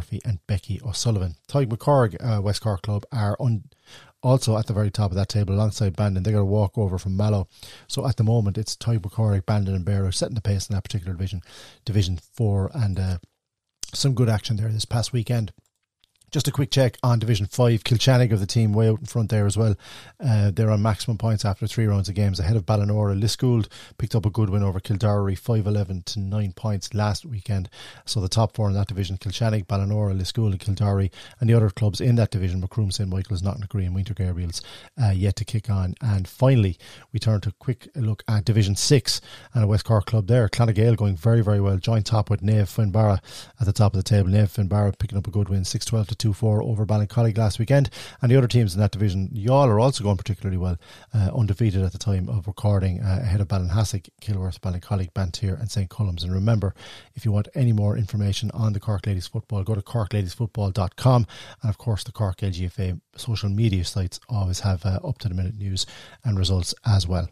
Murphy and Becky O'Sullivan. Tadhg MacCorrigh uh, West Cork Club are on also at the very top of that table alongside Bandon. They got a walk over from Mallow. So at the moment it's Tadhg MacCorrigh, Bandon and Barrow setting the pace in that particular division, Division four, and uh, some good action there this past weekend. Just a quick check on Division five. Kilchannig of the team way out in front there as well. Uh, they're on maximum points after three rounds of games ahead of Ballinora. Lisgould picked up a good win over Kildare, five eleven to nine points last weekend. So the top four in that division, Kilchannig, Ballinora, Lisgould and Kildare, and the other clubs in that division, Macroom, Saint Michael's, Knocknagree and Winter Gabriels, uh, yet to kick on. And finally, we turn to a quick look at Division six and a West Cork club there. Clonagale going very, very well. Joint top with Naomh Finbarra at the top of the table. Naomh Finbarra picking up a good win, six twelve to two four over Ballincollig last weekend. And the other teams in that division, y'all are also going particularly well, uh, undefeated at the time of recording, uh, ahead of Ballinhassig, Kilworth, Ballincollig, Bantir and Saint Cullums. And remember, if you want any more information on the Cork Ladies Football, go to cork ladies football dot com, and of course the Cork L G F A social media sites always have uh, up to the minute news and results as well.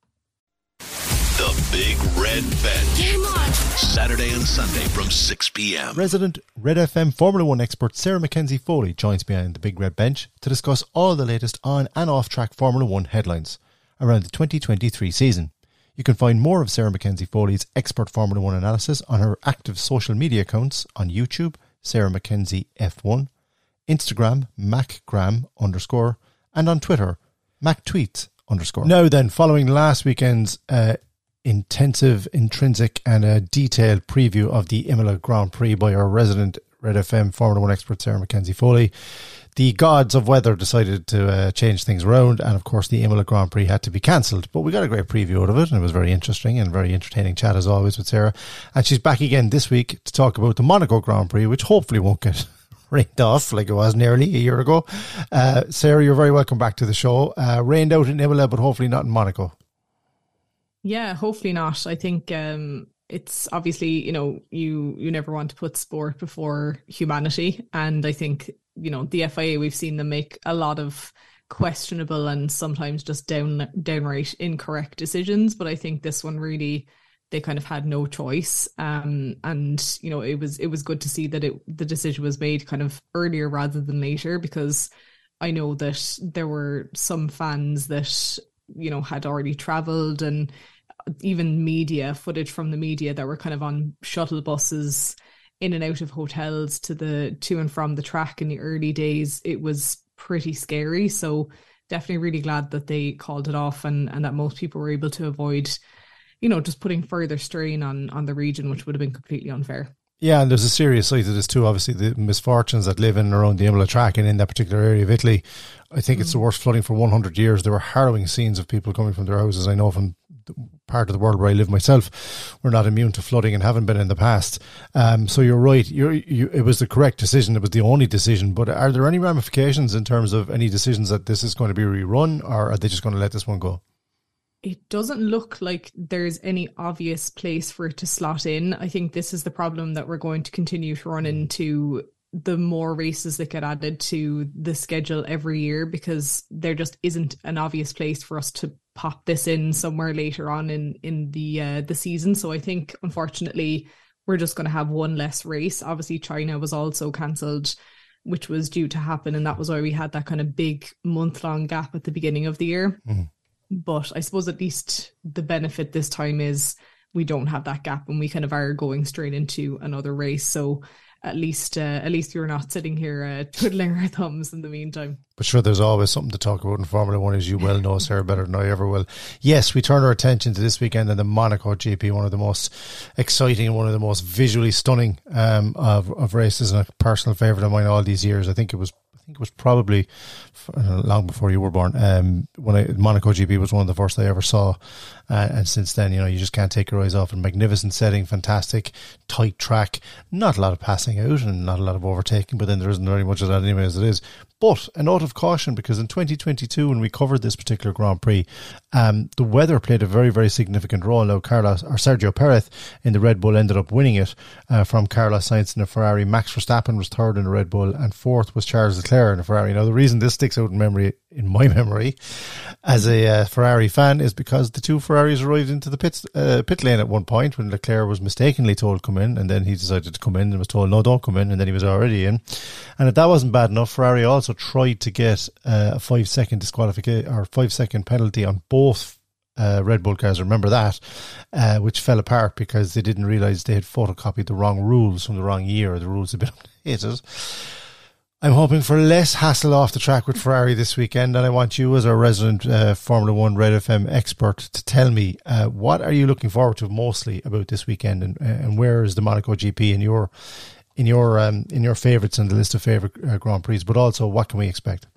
The Big Red Bench. Game on. Saturday and Sunday from six p.m. Resident Red F M Formula One expert Sarah Mackenzie Foley joins me on the Big Red Bench to discuss all the latest on and off track Formula One headlines around the twenty twenty-three season. You can find more of Sarah Mackenzie Foley's expert Formula One analysis on her active social media accounts on YouTube, Sarah Mackenzie F one, Instagram, MacGram underscore, and on Twitter, MacTweets underscore. Now then, following last weekend's uh, intensive, intrinsic and a detailed preview of the Imola Grand Prix by our resident Red F M Formula One expert Sarah Mackenzie Foley, the gods of weather decided to uh, change things around, and of course the Imola Grand Prix had to be cancelled. But we got a great preview out of it, and it was very interesting and very entertaining chat as always with Sarah. And she's back again this week to talk about the Monaco Grand Prix, which hopefully won't get rained off like it was nearly a year ago. Uh, Sarah, you're very welcome back to the show. Uh, rained out in Imola, but hopefully not in Monaco. Yeah, hopefully not. I think um, it's obviously, you know, you you never want to put sport before humanity. And I think, you know, the F I A, we've seen them make a lot of questionable and sometimes just down downright incorrect decisions. But I think this one really, they kind of had no choice. Um, and, you know, it was it was good to see that it the decision was made kind of earlier rather than later, because I know that there were some fans that, you know, had already travelled, and even media footage from the media that were kind of on shuttle buses in and out of hotels to the to and from the track in the early days. It was pretty scary. So definitely really glad that they called it off, and, and that most people were able to avoid, you know, just putting further strain on, on the region, which would have been completely unfair. Yeah, and there's a serious side to this too. Obviously, the misfortunes that live in and around the Imola track and in that particular area of Italy. I think mm. it's the worst flooding for one hundred years. There were harrowing scenes of people coming from their houses. I know from the part of the world where I live myself, we're not immune to flooding and haven't been in the past. Um, so you're right. You're, you, it was the correct decision. It was the only decision. But are there any ramifications in terms of any decisions that this is going to be rerun, or are they just going to let this one go? It doesn't look like there's any obvious place for it to slot in. I think this is the problem that we're going to continue to run into the more races that get added to the schedule every year, because there just isn't an obvious place for us to pop this in somewhere later on in, in the uh, the season. So I think, unfortunately, we're just going to have one less race. Obviously, China was also cancelled, which was due to happen, and that was why we had that kind of big month-long gap at the beginning of the year. Mm-hmm. But I suppose at least the benefit this time is we don't have that gap, and we kind of are going straight into another race. So at least uh, at least you're not sitting here uh, twiddling our thumbs in the meantime. But sure, there's always something to talk about in Formula One, as you well know, Sarah, better than I ever will. Yes, we turn our attention to this weekend in the Monaco G P, one of the most exciting and one of the most visually stunning um, of, of races, and a personal favourite of mine all these years. I think it was I think it was probably long before you were born. Um, when I, Monaco G P was one of the first I ever saw, uh, and since then, you know, you just can't take your eyes off it. Magnificent setting, fantastic, tight track, not a lot of passing out and not a lot of overtaking, but then there isn't very much of that anyway as it is. But a note of caution, because in twenty twenty-two, when we covered this particular Grand Prix, um, the weather played a very, very significant role. Now, Carlos or Sergio Perez in the Red Bull ended up winning it uh, from Carlos Sainz in a Ferrari. Max Verstappen was third in the Red Bull, and fourth was Charles Leclerc in a Ferrari. Now, the reason this sticks out in memory, in my memory, as a uh, Ferrari fan, is because the two Ferrari Ferraris arrived into the pit, uh, pit lane at one point when Leclerc was mistakenly told come in, and then he decided to come in and was told, no, don't come in, and then he was already in. And if that wasn't bad enough, Ferrari also tried to get uh, a five-second disqualification or five-second penalty on both uh, Red Bull cars. Remember that, uh, which fell apart because they didn't realise they had photocopied the wrong rules from the wrong year. The rules had been updated. I'm hoping for less hassle off the track with Ferrari this weekend, and I want you as our resident uh, Formula One Red F M expert to tell me uh, what are you looking forward to mostly about this weekend, and, and where is the Monaco G P in your in your um, in your favourites and the list of favourite uh, Grand Prix, but also what can we expect?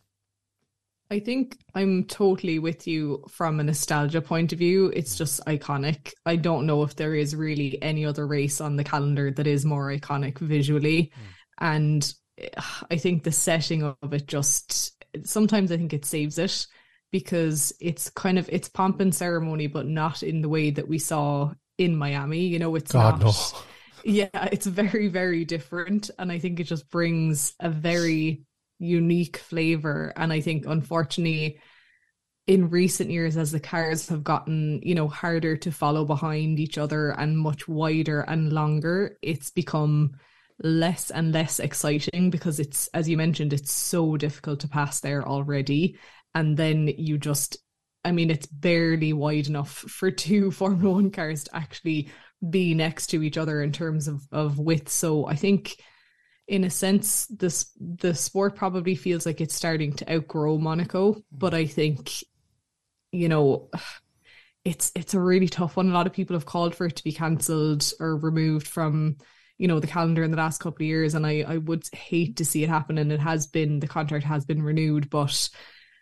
I think I'm totally with you from a nostalgia point of view. It's just iconic. I don't know if there is really any other race on the calendar that is more iconic visually, mm. and I think the setting of it just, sometimes I think it saves it, because it's kind of, it's pomp and ceremony, but not in the way that we saw in Miami. You know, it's God, not, no. yeah, it's very, very different. And I think it just brings a very unique flavour. And I think, unfortunately, in recent years, as the cars have gotten, you know, harder to follow behind each other and much wider and longer, it's become less and less exciting, because it's, as you mentioned, it's so difficult to pass there already. And then you just, I mean, it's barely wide enough for two Formula One cars to actually be next to each other in terms of, of width. So I think, in a sense, this the sport probably feels like it's starting to outgrow Monaco. But I think, you know, it's it's a really tough one. A lot of people have called for it to be cancelled or removed from, you know, the calendar in the last couple of years, and I, I would hate to see it happen. And it has been, the contract has been renewed, but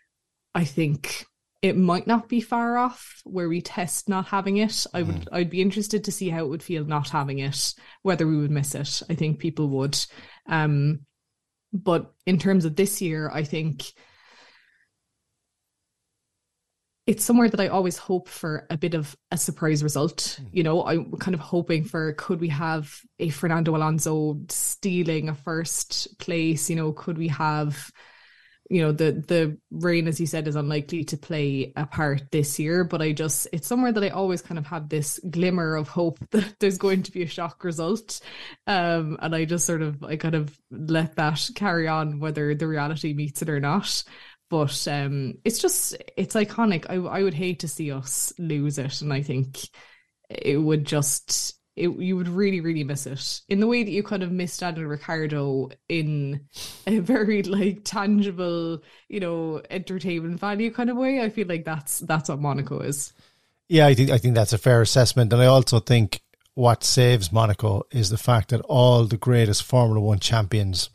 I think it might not be far off where we test not having it. I would, mm. I'd be interested to see how it would feel not having it, whether we would miss it. I think people would. Um, but in terms of this year, I think it's somewhere that I always hope for a bit of a surprise result. You know, I'm kind of hoping for, could we have a Fernando Alonso stealing a first place? You know, could we have, you know, the, the rain, as you said, is unlikely to play a part this year, but I just, it's somewhere that I always kind of have this glimmer of hope that there's going to be a shock result. Um, and I just sort of, I kind of let that carry on, whether the reality meets it or not. But um, it's just, it's iconic. I I would hate to see us lose it. And I think it would just, it, you would really, really miss it. In the way that you kind of missed Daniel Ricciardo in a very like tangible, you know, entertainment value kind of way. I feel like that's that's what Monaco is. Yeah, I think I think that's a fair assessment. And I also think what saves Monaco is the fact that all the greatest Formula One champions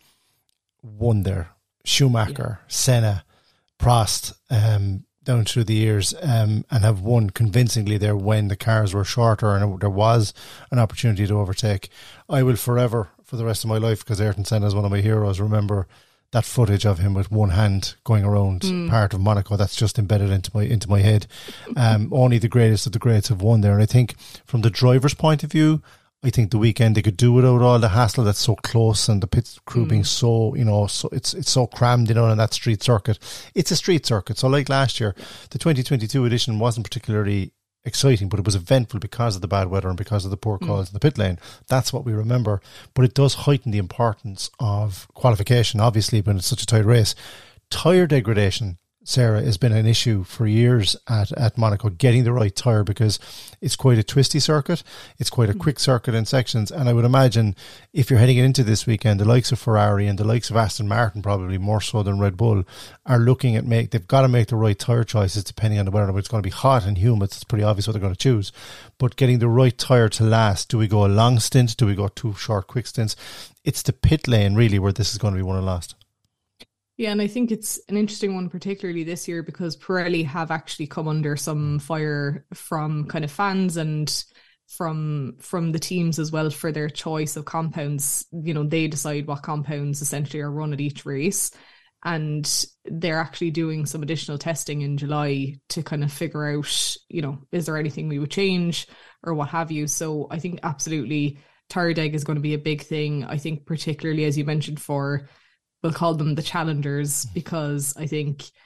won there. Schumacher, yeah. Senna, Prost, um, down through the years, um, and have won convincingly there when the cars were shorter and there was an opportunity to overtake. I will forever, for the rest of my life, because Ayrton Senna is one of my heroes, remember that footage of him with one hand going around mm. part of Monaco. That's just embedded into my into my head. Um, only the greatest of the greats have won there. And I think from the driver's point of view, I think the weekend they could do without all the hassle that's so close, and the pit crew mm. being so, you know, so it's it's so crammed, you know, on that street circuit. It's a street circuit. So like last year, the twenty twenty-two edition wasn't particularly exciting, but it was eventful because of the bad weather and because of the poor calls mm. in the pit lane. That's what we remember. But it does heighten the importance of qualification, obviously, when it's such a tight race. Tyre degradation, Sarah, has been an issue for years at, at Monaco, getting the right tyre, because it's quite a twisty circuit. It's quite a quick circuit in sections. And I would imagine if you're heading into this weekend, the likes of Ferrari and the likes of Aston Martin, probably more so than Red Bull, are looking at make, they've got to make the right tyre choices depending on the weather. It's going to be hot and humid. It's pretty obvious what they're going to choose. But getting the right tyre to last, do we go a long stint? Do we go two short, quick stints? It's the pit lane, really, where this is going to be won and lost. Yeah, and I think it's an interesting one, particularly this year, because Pirelli have actually come under some fire from kind of fans and from from the teams as well for their choice of compounds. You know, they decide what compounds essentially are run at each race, and they're actually doing some additional testing in July to kind of figure out, you know, is there anything we would change or what have you. So I think absolutely tyre deg is going to be a big thing. I think particularly, as you mentioned, for, we'll call them the challengers, because I think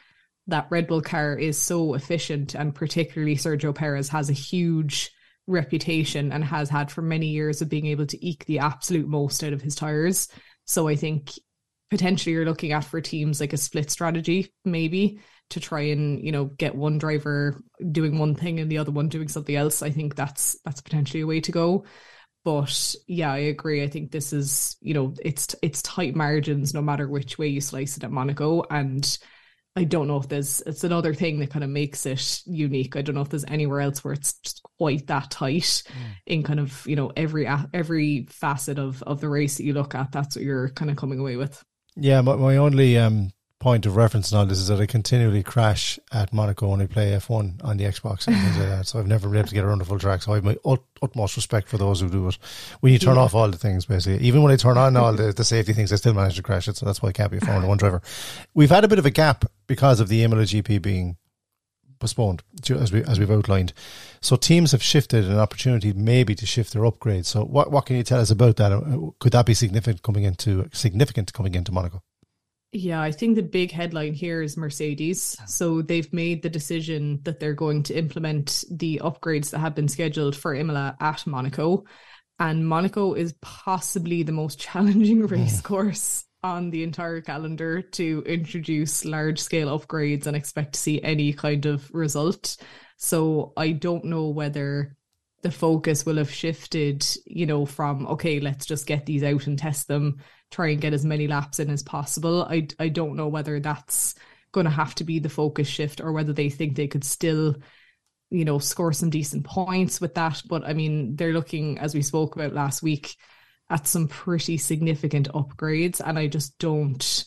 that Red Bull car is so efficient, and particularly Sergio Perez has a huge reputation and has had for many years of being able to eke the absolute most out of his tyres. So I think potentially you're looking at for teams like a split strategy, maybe, to try and, you know, get one driver doing one thing and the other one doing something else. I think that's that's potentially a way to go. But yeah, I agree. I think this is, you know, it's it's tight margins no matter which way you slice it at Monaco. And I don't know if there's, it's another thing that kind of makes it unique. I don't know if there's anywhere else where it's just quite that tight mm. in kind of, you know, every every facet of, of the race that you look at. That's what you're kind of coming away with. Yeah, my, my only um, point of reference in all this is that I continually crash at Monaco when I play F one on the Xbox and things like that. So I've never been able to get around the full track. So I have my ut- utmost respect for those who do it. When you turn yeah. off all the things, basically. Even when I turn on all the, the safety things, I still manage to crash it. So that's why I can't be a Formula One driver. We've had a bit of a gap because of the Imola G P being postponed, as we as we've outlined. So teams have shifted an opportunity maybe to shift their upgrades. So what what can you tell us about that? Could that be significant coming into significant coming into Monaco? Yeah, I think the big headline here is Mercedes. So they've made the decision that they're going to implement the upgrades that have been scheduled for Imola at Monaco. And Monaco is possibly the most challenging race course on the entire calendar to introduce large-scale upgrades and expect to see any kind of result. So I don't know whether the focus will have shifted, you know, from, okay, let's just get these out and test them, try and get as many laps in as possible. I, I don't know whether that's going to have to be the focus shift or whether they think they could still, you know, score some decent points with that. But I mean, they're looking, as we spoke about last week, at some pretty significant upgrades. And I just don't,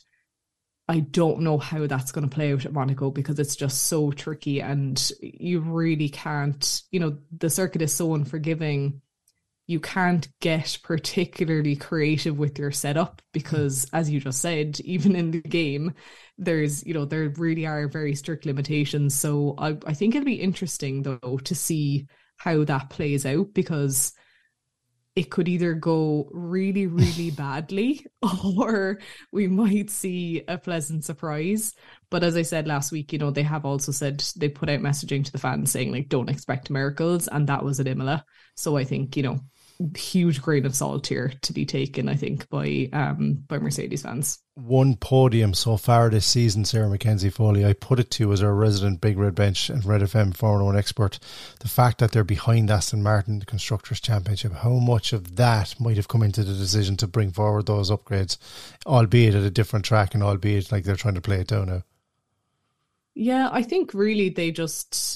I don't know how that's going to play out at Monaco because it's just so tricky and you really can't, you know, the circuit is so unforgiving. You can't get particularly creative with your setup because, as you just said, even in the game, there's, you know, there really are very strict limitations. So I, I think it'll be interesting, though, to see how that plays out because it could either go really, really badly or we might see a pleasant surprise. But as I said last week, you know, they have also said they put out messaging to the fans saying, like, don't expect miracles. And that was at Imola. So I think, you know, huge grain of salt here to be taken, I think, by um by Mercedes fans. One podium so far this season, Sarah Mackenzie Foley. I put it to you as our resident Big Red Bench and Red F M Formula One expert, the fact that they're behind Aston Martin in the Constructors' Championship, how much of that might have come into the decision to bring forward those upgrades, albeit at a different track and albeit like they're trying to play it down now? Yeah, I think really they just...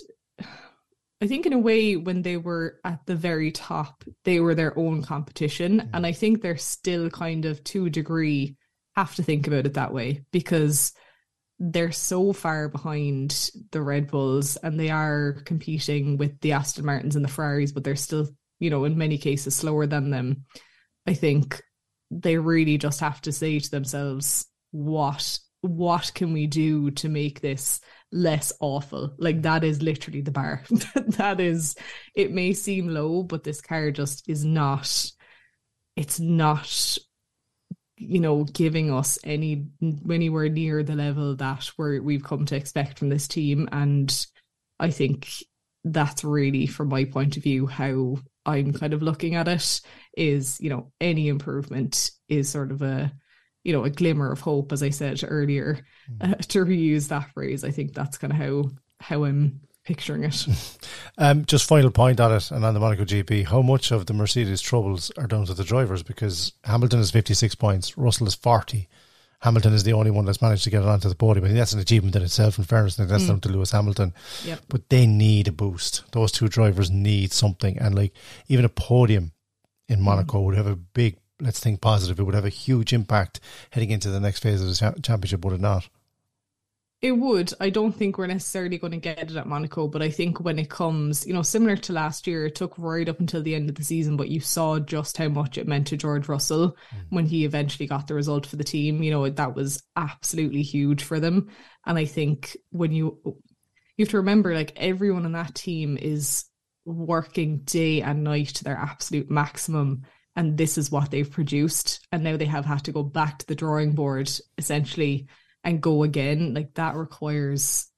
I think in a way, when they were at the very top, they were their own competition. Mm. And I think they're still kind of, to a degree, have to think about it that way because they're so far behind the Red Bulls and they are competing with the Aston Martins and the Ferraris, but they're still, you know, in many cases slower than them. I think they really just have to say to themselves, what, what can we do to make this less awful? Like that is literally the bar. That is, it may seem low, but this car just is not, it's not, you know, giving us any anywhere near the level that we're, we've come to expect from this team. And I think that's really, from my point of view, how I'm kind of looking at it is, you know, any improvement is sort of a, you know, a glimmer of hope, as I said earlier, uh, to reuse that phrase. I think that's kind of how how I'm picturing it. um, just final point on it and on the Monaco G P, how much of the Mercedes troubles are down to the drivers? Because Hamilton has fifty-six points, Russell is forty. Hamilton is the only one that's managed to get it onto the podium. I think that's an achievement in itself, in fairness. I think that's mm. down to Lewis Hamilton. Yep. But they need a boost. Those two drivers need something. And like even a podium in Monaco mm. would have a big, let's think positive, it would have a huge impact heading into the next phase of the cha- championship, would it not? It would. I don't think we're necessarily going to get it at Monaco, but I think when it comes, you know, similar to last year, it took right up until the end of the season, but you saw just how much it meant to George Russell mm. when he eventually got the result for the team. You know, that was absolutely huge for them. And I think when you, you have to remember, like, everyone on that team is working day and night to their absolute maximum. And this is what they've produced. And now they have had to go back to the drawing board, essentially, and go again. Like, that requires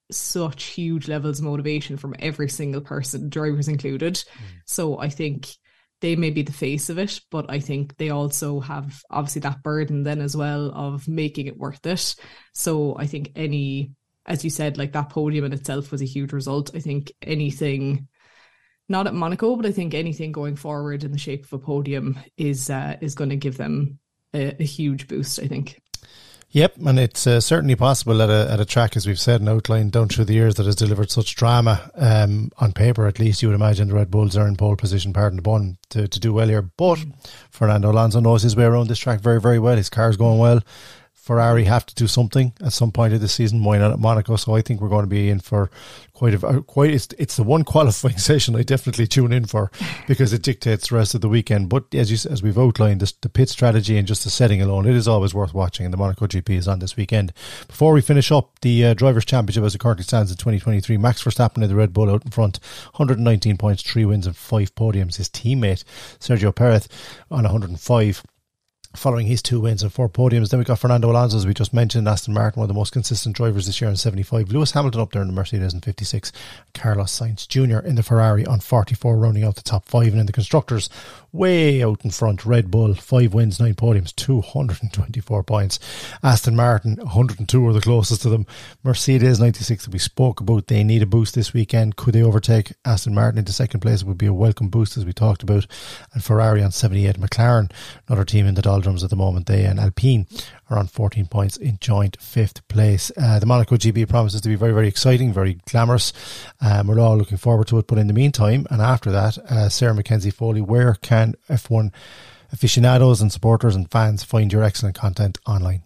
such huge levels of motivation from every single person, drivers included. Mm. So I think they may be the face of it, but I think they also have obviously that burden then as well of making it worth it. So I think any, as you said, like that podium in itself was a huge result. I think anything, not at Monaco, but I think anything going forward in the shape of a podium is uh, is going to give them a, a huge boost, I think. Yep, and it's uh, certainly possible at a at a track, as we've said and outlined down through the years, that has delivered such drama. Um, on paper, at least, you would imagine the Red Bulls are in pole position, pardon the pun, to, to do well here. But Fernando Alonso knows his way around this track very, very well. His car's going well. Ferrari have to do something at some point of the season. Why not at Monaco? So I think we're going to be in for quite a quite. It's, it's the one qualifying session I definitely tune in for because it dictates the rest of the weekend. But as you as we've outlined, this, the pit strategy and just the setting alone, it is always worth watching. And the Monaco G P is on this weekend. Before we finish up the uh, Drivers' Championship as it currently stands in twenty twenty-three, Max Verstappen in the Red Bull out in front, one hundred nineteen points, three wins and five podiums. His teammate Sergio Perez on one hundred five. Following his two wins and four podiums. Then we got Fernando Alonso, as we just mentioned, Aston Martin, one of the most consistent drivers this year on seventy-five. Lewis Hamilton up there in the Mercedes in fifty-six. Carlos Sainz Junior in the Ferrari on forty-four, rounding out the top five. And in the constructors, way out in front, Red Bull, five wins, nine podiums, two hundred twenty-four points. Aston Martin, one hundred two are the closest to them. Mercedes, ninety-six that we spoke about. They need a boost this weekend. Could they overtake Aston Martin into second place? It would be a welcome boost, as we talked about. And Ferrari on seventy-eight. McLaren, another team in the doldrums at the moment. They and Alpine are on fourteen points in joint fifth place. Uh, the Monaco G P promises to be very, very exciting, very glamorous. Um, we're all looking forward to it. But in the meantime, and after that, uh, Sarah Mackenzie Foley, where can F one aficionados and supporters and fans find your excellent content online?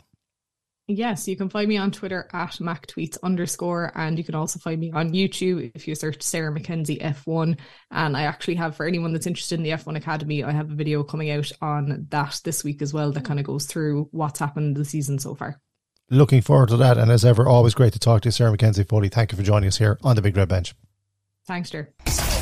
Yes, you can find me on Twitter at MacTweets underscore, and you can also find me on YouTube if you search Sarah Mackenzie F one. And I actually have, for anyone that's interested in the F one Academy, I have a video coming out on that this week as well that kind of goes through what's happened this season so far. Looking forward to that, and as ever, always great to talk to you, Sarah Mackenzie Foley. Thank you for joining us here on the Big Red Bench. Thanks, Jer.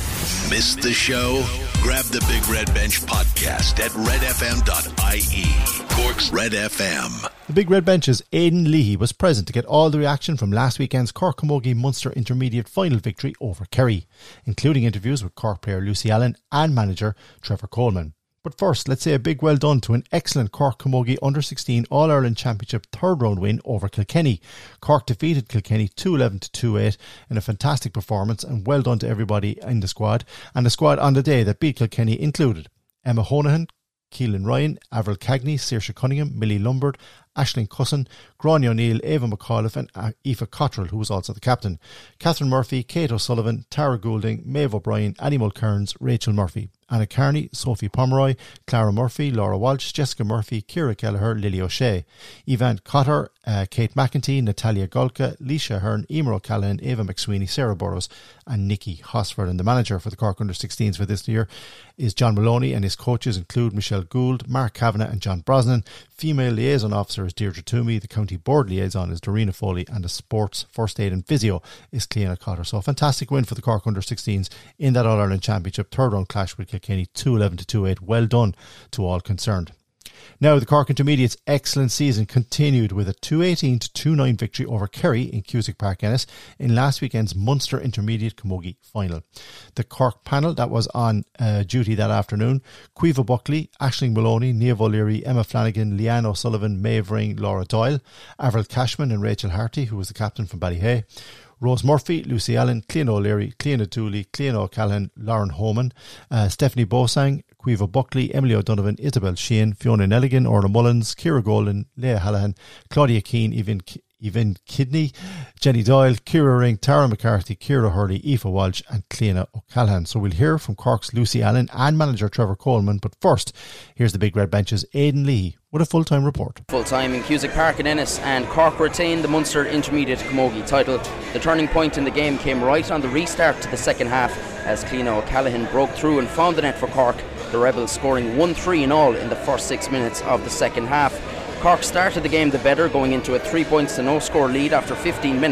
Missed the show? Grab the Big Red Bench podcast at red f m dot i e. Cork's Red F M. The Big Red Bench's Aidan Leahy was present to get all the reaction from last weekend's Cork Camogie Munster Intermediate final victory over Kerry, including interviews with Cork player Lucy Allen and manager Trevor Coleman. But first, let's say a big well done to an excellent Cork Camogie under sixteen All-Ireland Championship third round win over Kilkenny. Cork defeated Kilkenny two eleven to two eight in a fantastic performance, and well done to everybody in the squad. And the squad on the day that beat Kilkenny included Emma Honohan, Keelan Ryan, Avril Cagney, Saoirse Cunningham, Millie Lombard, Aisling Cusson, Gráinne O'Neill, Ava McAuliffe and Aoife Cottrell, who was also the captain. Catherine Murphy, Kate O'Sullivan, Tara Goulding, Maeve O'Brien, Annie Mulcairns, Rachel Murphy, Anna Carney, Sophie Pomeroy, Clara Murphy, Laura Walsh, Jessica Murphy, Ciara Kelleher, Lily O'Shea, Evan Cotter, uh, Kate McEntee, Natalia Golka, Leisha Hearn, Emer O'Callaghan, Ava McSweeney, Sarah Burrows and Nikki Hosford. And the manager for the Cork under sixteens for this year is John Maloney, and his coaches include Michelle Gould, Mark Kavanagh and John Brosnan. Female liaison officer is Deirdre Toomey, the county board liaison is Dorina Foley, and the sports first aid and physio is Cleana Cotter. So a fantastic win for the Cork under sixteens in that All-Ireland Championship third round clash with Kilkenny, two eleven to two eight. Well done to all concerned. Now, the Cork Intermediates' excellent season continued with a two eighteen to two nine victory over Kerry in Cusack Park Ennis in last weekend's Munster Intermediate Camogie final. The Cork panel that was on uh, duty that afternoon: Caoimhe Buckley, Aisling Maloney, Niamh O'Leary, Emma Flanagan, Leanne O'Sullivan, Maeve Ring, Laura Doyle, Avril Cashman and Rachel Harty, who was the captain from Ballyhay, Rose Murphy, Lucy Allen, Clean O'Leary, Clean O'Dooley, Clean O'Callaghan, Lauren Homan, uh, Stephanie Bosang, Caoimhe Buckley, Emily O'Donovan, Isabel Sheehan, Fiona Nelligan, Orla Mullins, Ciara Golden, Leah Hallahan, Claudia Keane, Evan, Evan Kidney, Jenny Doyle, Ciara Ring, Tara McCarthy, Ciara Hurley, Aoife Walsh and Cleana O'Callaghan. So we'll hear from Cork's Lucy Allen and manager Trevor Coleman. But first, here's the Big Red Bench's Aidan Leahy with a full-time report. Full-time in Cusack Park in Ennis, and Cork retained the Munster Intermediate Camogie title. The turning point in the game came right on the restart to the second half as Cleana O'Callaghan broke through and found the net for Cork, the Rebels scoring one three in all in the first six minutes of the second half. Cork started the game the better, going into a three points to no score lead after fifteen minutes,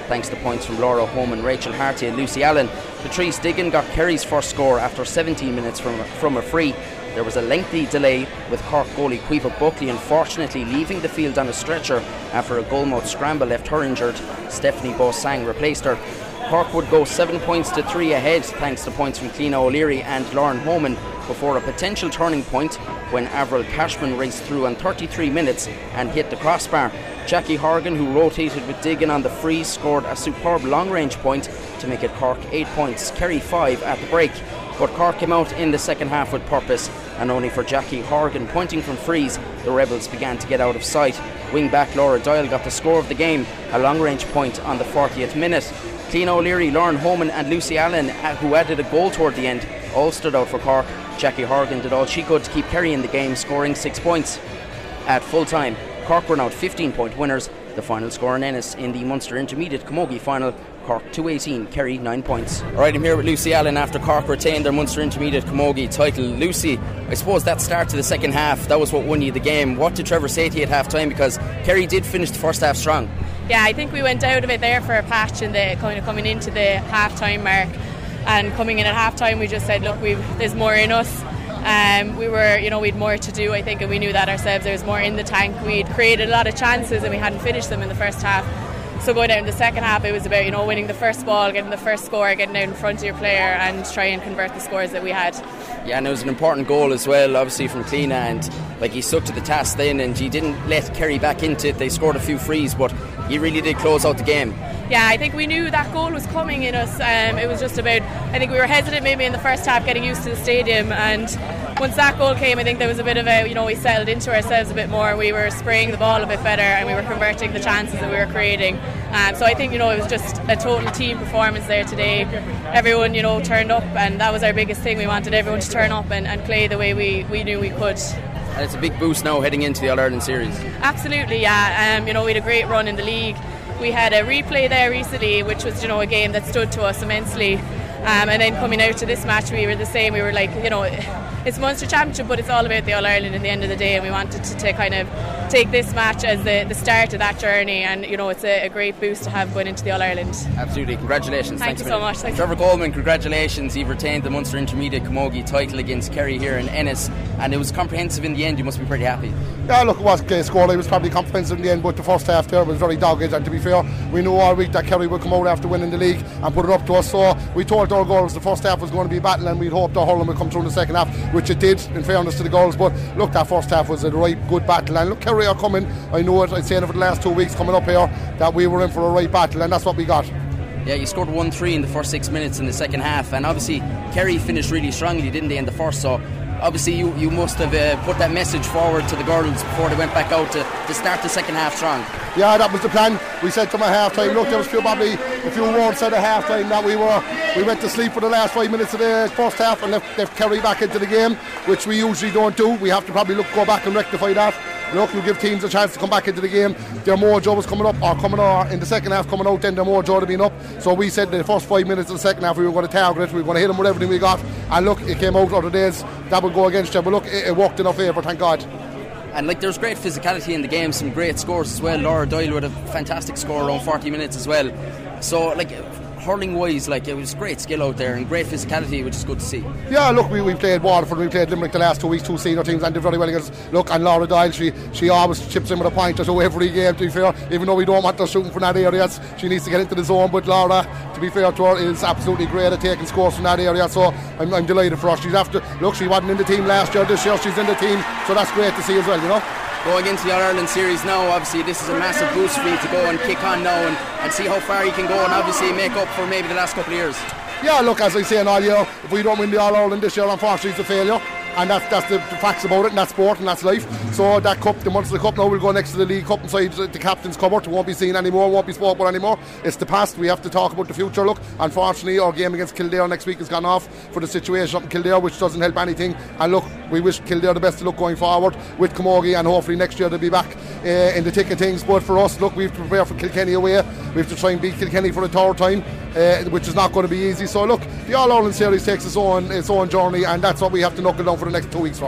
thanks to points from Laura Holman, Rachel Harty and Lucy Allen. Patrice Diggin got Kerry's first score after seventeen minutes from, from a free. There was a lengthy delay with Cork goalie Caoimhe Buckley unfortunately leaving the field on a stretcher after a goalmouth scramble left her injured. Stephanie Bosang replaced her. Cork would go seven points to three ahead thanks to points from Cliona O'Leary and Lauren Homan before a potential turning point when Avril Cashman raced through on thirty-three minutes and hit the crossbar. Jackie Horgan, who rotated with Diggin on the freeze, scored a superb long-range point to make it Cork eight points, Kerry five at the break. But Cork came out in the second half with purpose, and only for Jackie Horgan pointing from freeze, the Rebels began to get out of sight. Wing-back Laura Doyle got the score of the game, a long-range point on the fortieth minute. Cliona O'Leary, Lauren Homan and Lucy Allen, who added a goal toward the end, all stood out for Cork. Jackie Horgan did all she could to keep Kerry in the game, scoring six points. At full time, Cork were now fifteen point winners. The final score in Ennis in the Munster Intermediate Camogie final, Cork two eighteen, Kerry nine points. Alright, I'm here with Lucy Allen after Cork retained their Munster Intermediate Camogie title. Lucy, I suppose that start to the second half, that was what won you the game. What did Trevor say to you at half time? Because Kerry did finish the first half strong. Yeah, I think we went out of it there for a patch in the kind of coming into the half time mark, and coming in at half time we just said, look, we've there's more in us. Um, we were, you know, we had more to do, I think, and we knew that ourselves. There was more in the tank. We'd created a lot of chances and we hadn't finished them in the first half. So going out in the second half, it was about, you know, winning the first ball, getting the first score, getting out in front of your player and try and convert the scores that we had. Yeah, and it was an important goal as well, obviously from Cliona, and like he stuck to the task then, and he didn't let Kerry back into it. They scored a few frees, but he really did close out the game. Yeah, I think we knew that goal was coming in us. Um, it was just about, I think we were hesitant maybe in the first half getting used to the stadium, and once that goal came, I think there was a bit of a, you know, we settled into ourselves a bit more. We were spraying the ball a bit better and we were converting the chances that we were creating. Um, so I think, you know, it was just a total team performance there today. Everyone, you know, turned up, and that was our biggest thing. We wanted everyone to turn up and, and play the way we, we knew we could. And it's a big boost now heading into the All-Ireland series. Absolutely, yeah. Um, you know, we had a great run in the league. We had a replay there recently, which was, you know, a game that stood to us immensely. Um, and then coming out to this match, we were the same. We were like, you know, it's Munster Championship, but it's all about the All-Ireland at the end of the day, and we wanted to, to kind of take this match as the, the start of that journey, and, you know, it's a, a great boost to have going into the All-Ireland. Absolutely, congratulations. Thank Thanks you so much. Thank Trevor Coleman, congratulations. You've retained the Munster Intermediate Camogie title against Kerry here in Ennis, and it was comprehensive in the end. You must be pretty happy. Yeah, look, it was a score. It was probably comprehensive in the end, but the first half there was very dogged, and to be fair, we knew all week that Kerry would come out after winning the league and put it up to us, so we told our girls the first half was going to be a battle, and we'd hoped our hurling would come through in the second half, which it did, in fairness to the girls. But look, that first half was a right good battle, and look, Kerry are coming. I know it, I'd say it for the last two weeks coming up here, that we were in for a right battle, and that's what we got. Yeah, you scored one three in the first six minutes in the second half, and obviously Kerry finished really strongly, didn't they, in the first, so obviously you, you must have uh, put that message forward to the girls before they went back out to, to start the second half strong. Yeah, that was the plan. We said to them at half time, look, there was probably a few words said at half time that we were we went to sleep for the last five minutes of the first half and left, left Kerry back into the game, which we usually don't do. We have to probably look go back and rectify that. Look, we'll give teams a chance to come back into the game. Their mojo was coming up, or coming on in the second half, coming out, then their mojo had been up. So we said in the first five minutes of the second half we were going to target it, we were going to hit them with everything we got. And look, it came out other days that would go against them, but look, it, it worked in our favour, thank God. And like, there's great physicality in the game, some great scores as well. Laura Doyle with a fantastic score around forty minutes as well. So like, hurling wise, like, it was great skill out there and great physicality, which is good to see. Yeah, look, we, we played Waterford, we played Limerick the last two weeks, two senior teams, and did very well against us. Look, and Laura Doyle, she she always chips in with a point or two every game, to be fair, even though we don't want her shooting from that area. She needs to get into the zone, but Laura, to be fair to her, is absolutely great at taking scores from that area, so I'm, I'm delighted for her. She's after, look, she wasn't in the team last year, this year she's in the team, so that's great to see as well, you know. Going into the All-Ireland series now, obviously this is a massive boost for you to go and kick on now and, and see how far you can go and obviously make up for maybe the last couple of years. Yeah, look, as I say all year, if we don't win the All-Ireland this year, unfortunately it's a failure. And that's, that's the, the facts about it, and that's sport and that's life. So that cup, the Munster Cup now, will go next to the League Cup inside the captain's cupboard. It won't be seen anymore, won't be spoke about anymore. It's the past, we have to talk about the future. Look, unfortunately our game against Kildare next week has gone off for the situation up in Kildare, which doesn't help anything. And look, we wish Kildare the best of luck going forward with Camogie, and hopefully next year they'll be back uh, in the thick of things. But for us, look, we have to prepare for Kilkenny away. We have to try and beat Kilkenny for the third time, uh, which is not going to be easy. So look, the All-Ireland series takes its own, its own journey, and that's what we have to knuckle down for the next two weeks from.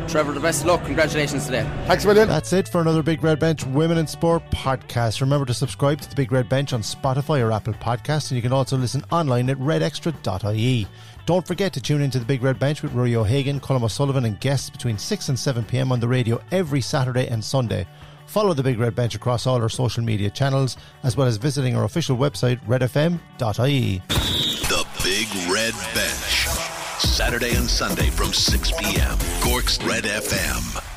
Trevor, the best of luck. Congratulations today. Thanks a million. That's it for another Big Red Bench Women in Sport podcast. Remember to subscribe to the Big Red Bench on Spotify or Apple Podcasts, and you can also listen online at red extra dot I E. Don't forget to tune into the Big Red Bench with Rory O'Hagan, Colm O'Sullivan and guests between six and seven p.m. on the radio every Saturday and Sunday. Follow the Big Red Bench across all our social media channels, as well as visiting our official website, red f m dot I E. The Big Red Bench. Saturday and Sunday from six p.m. Cork's Red F M.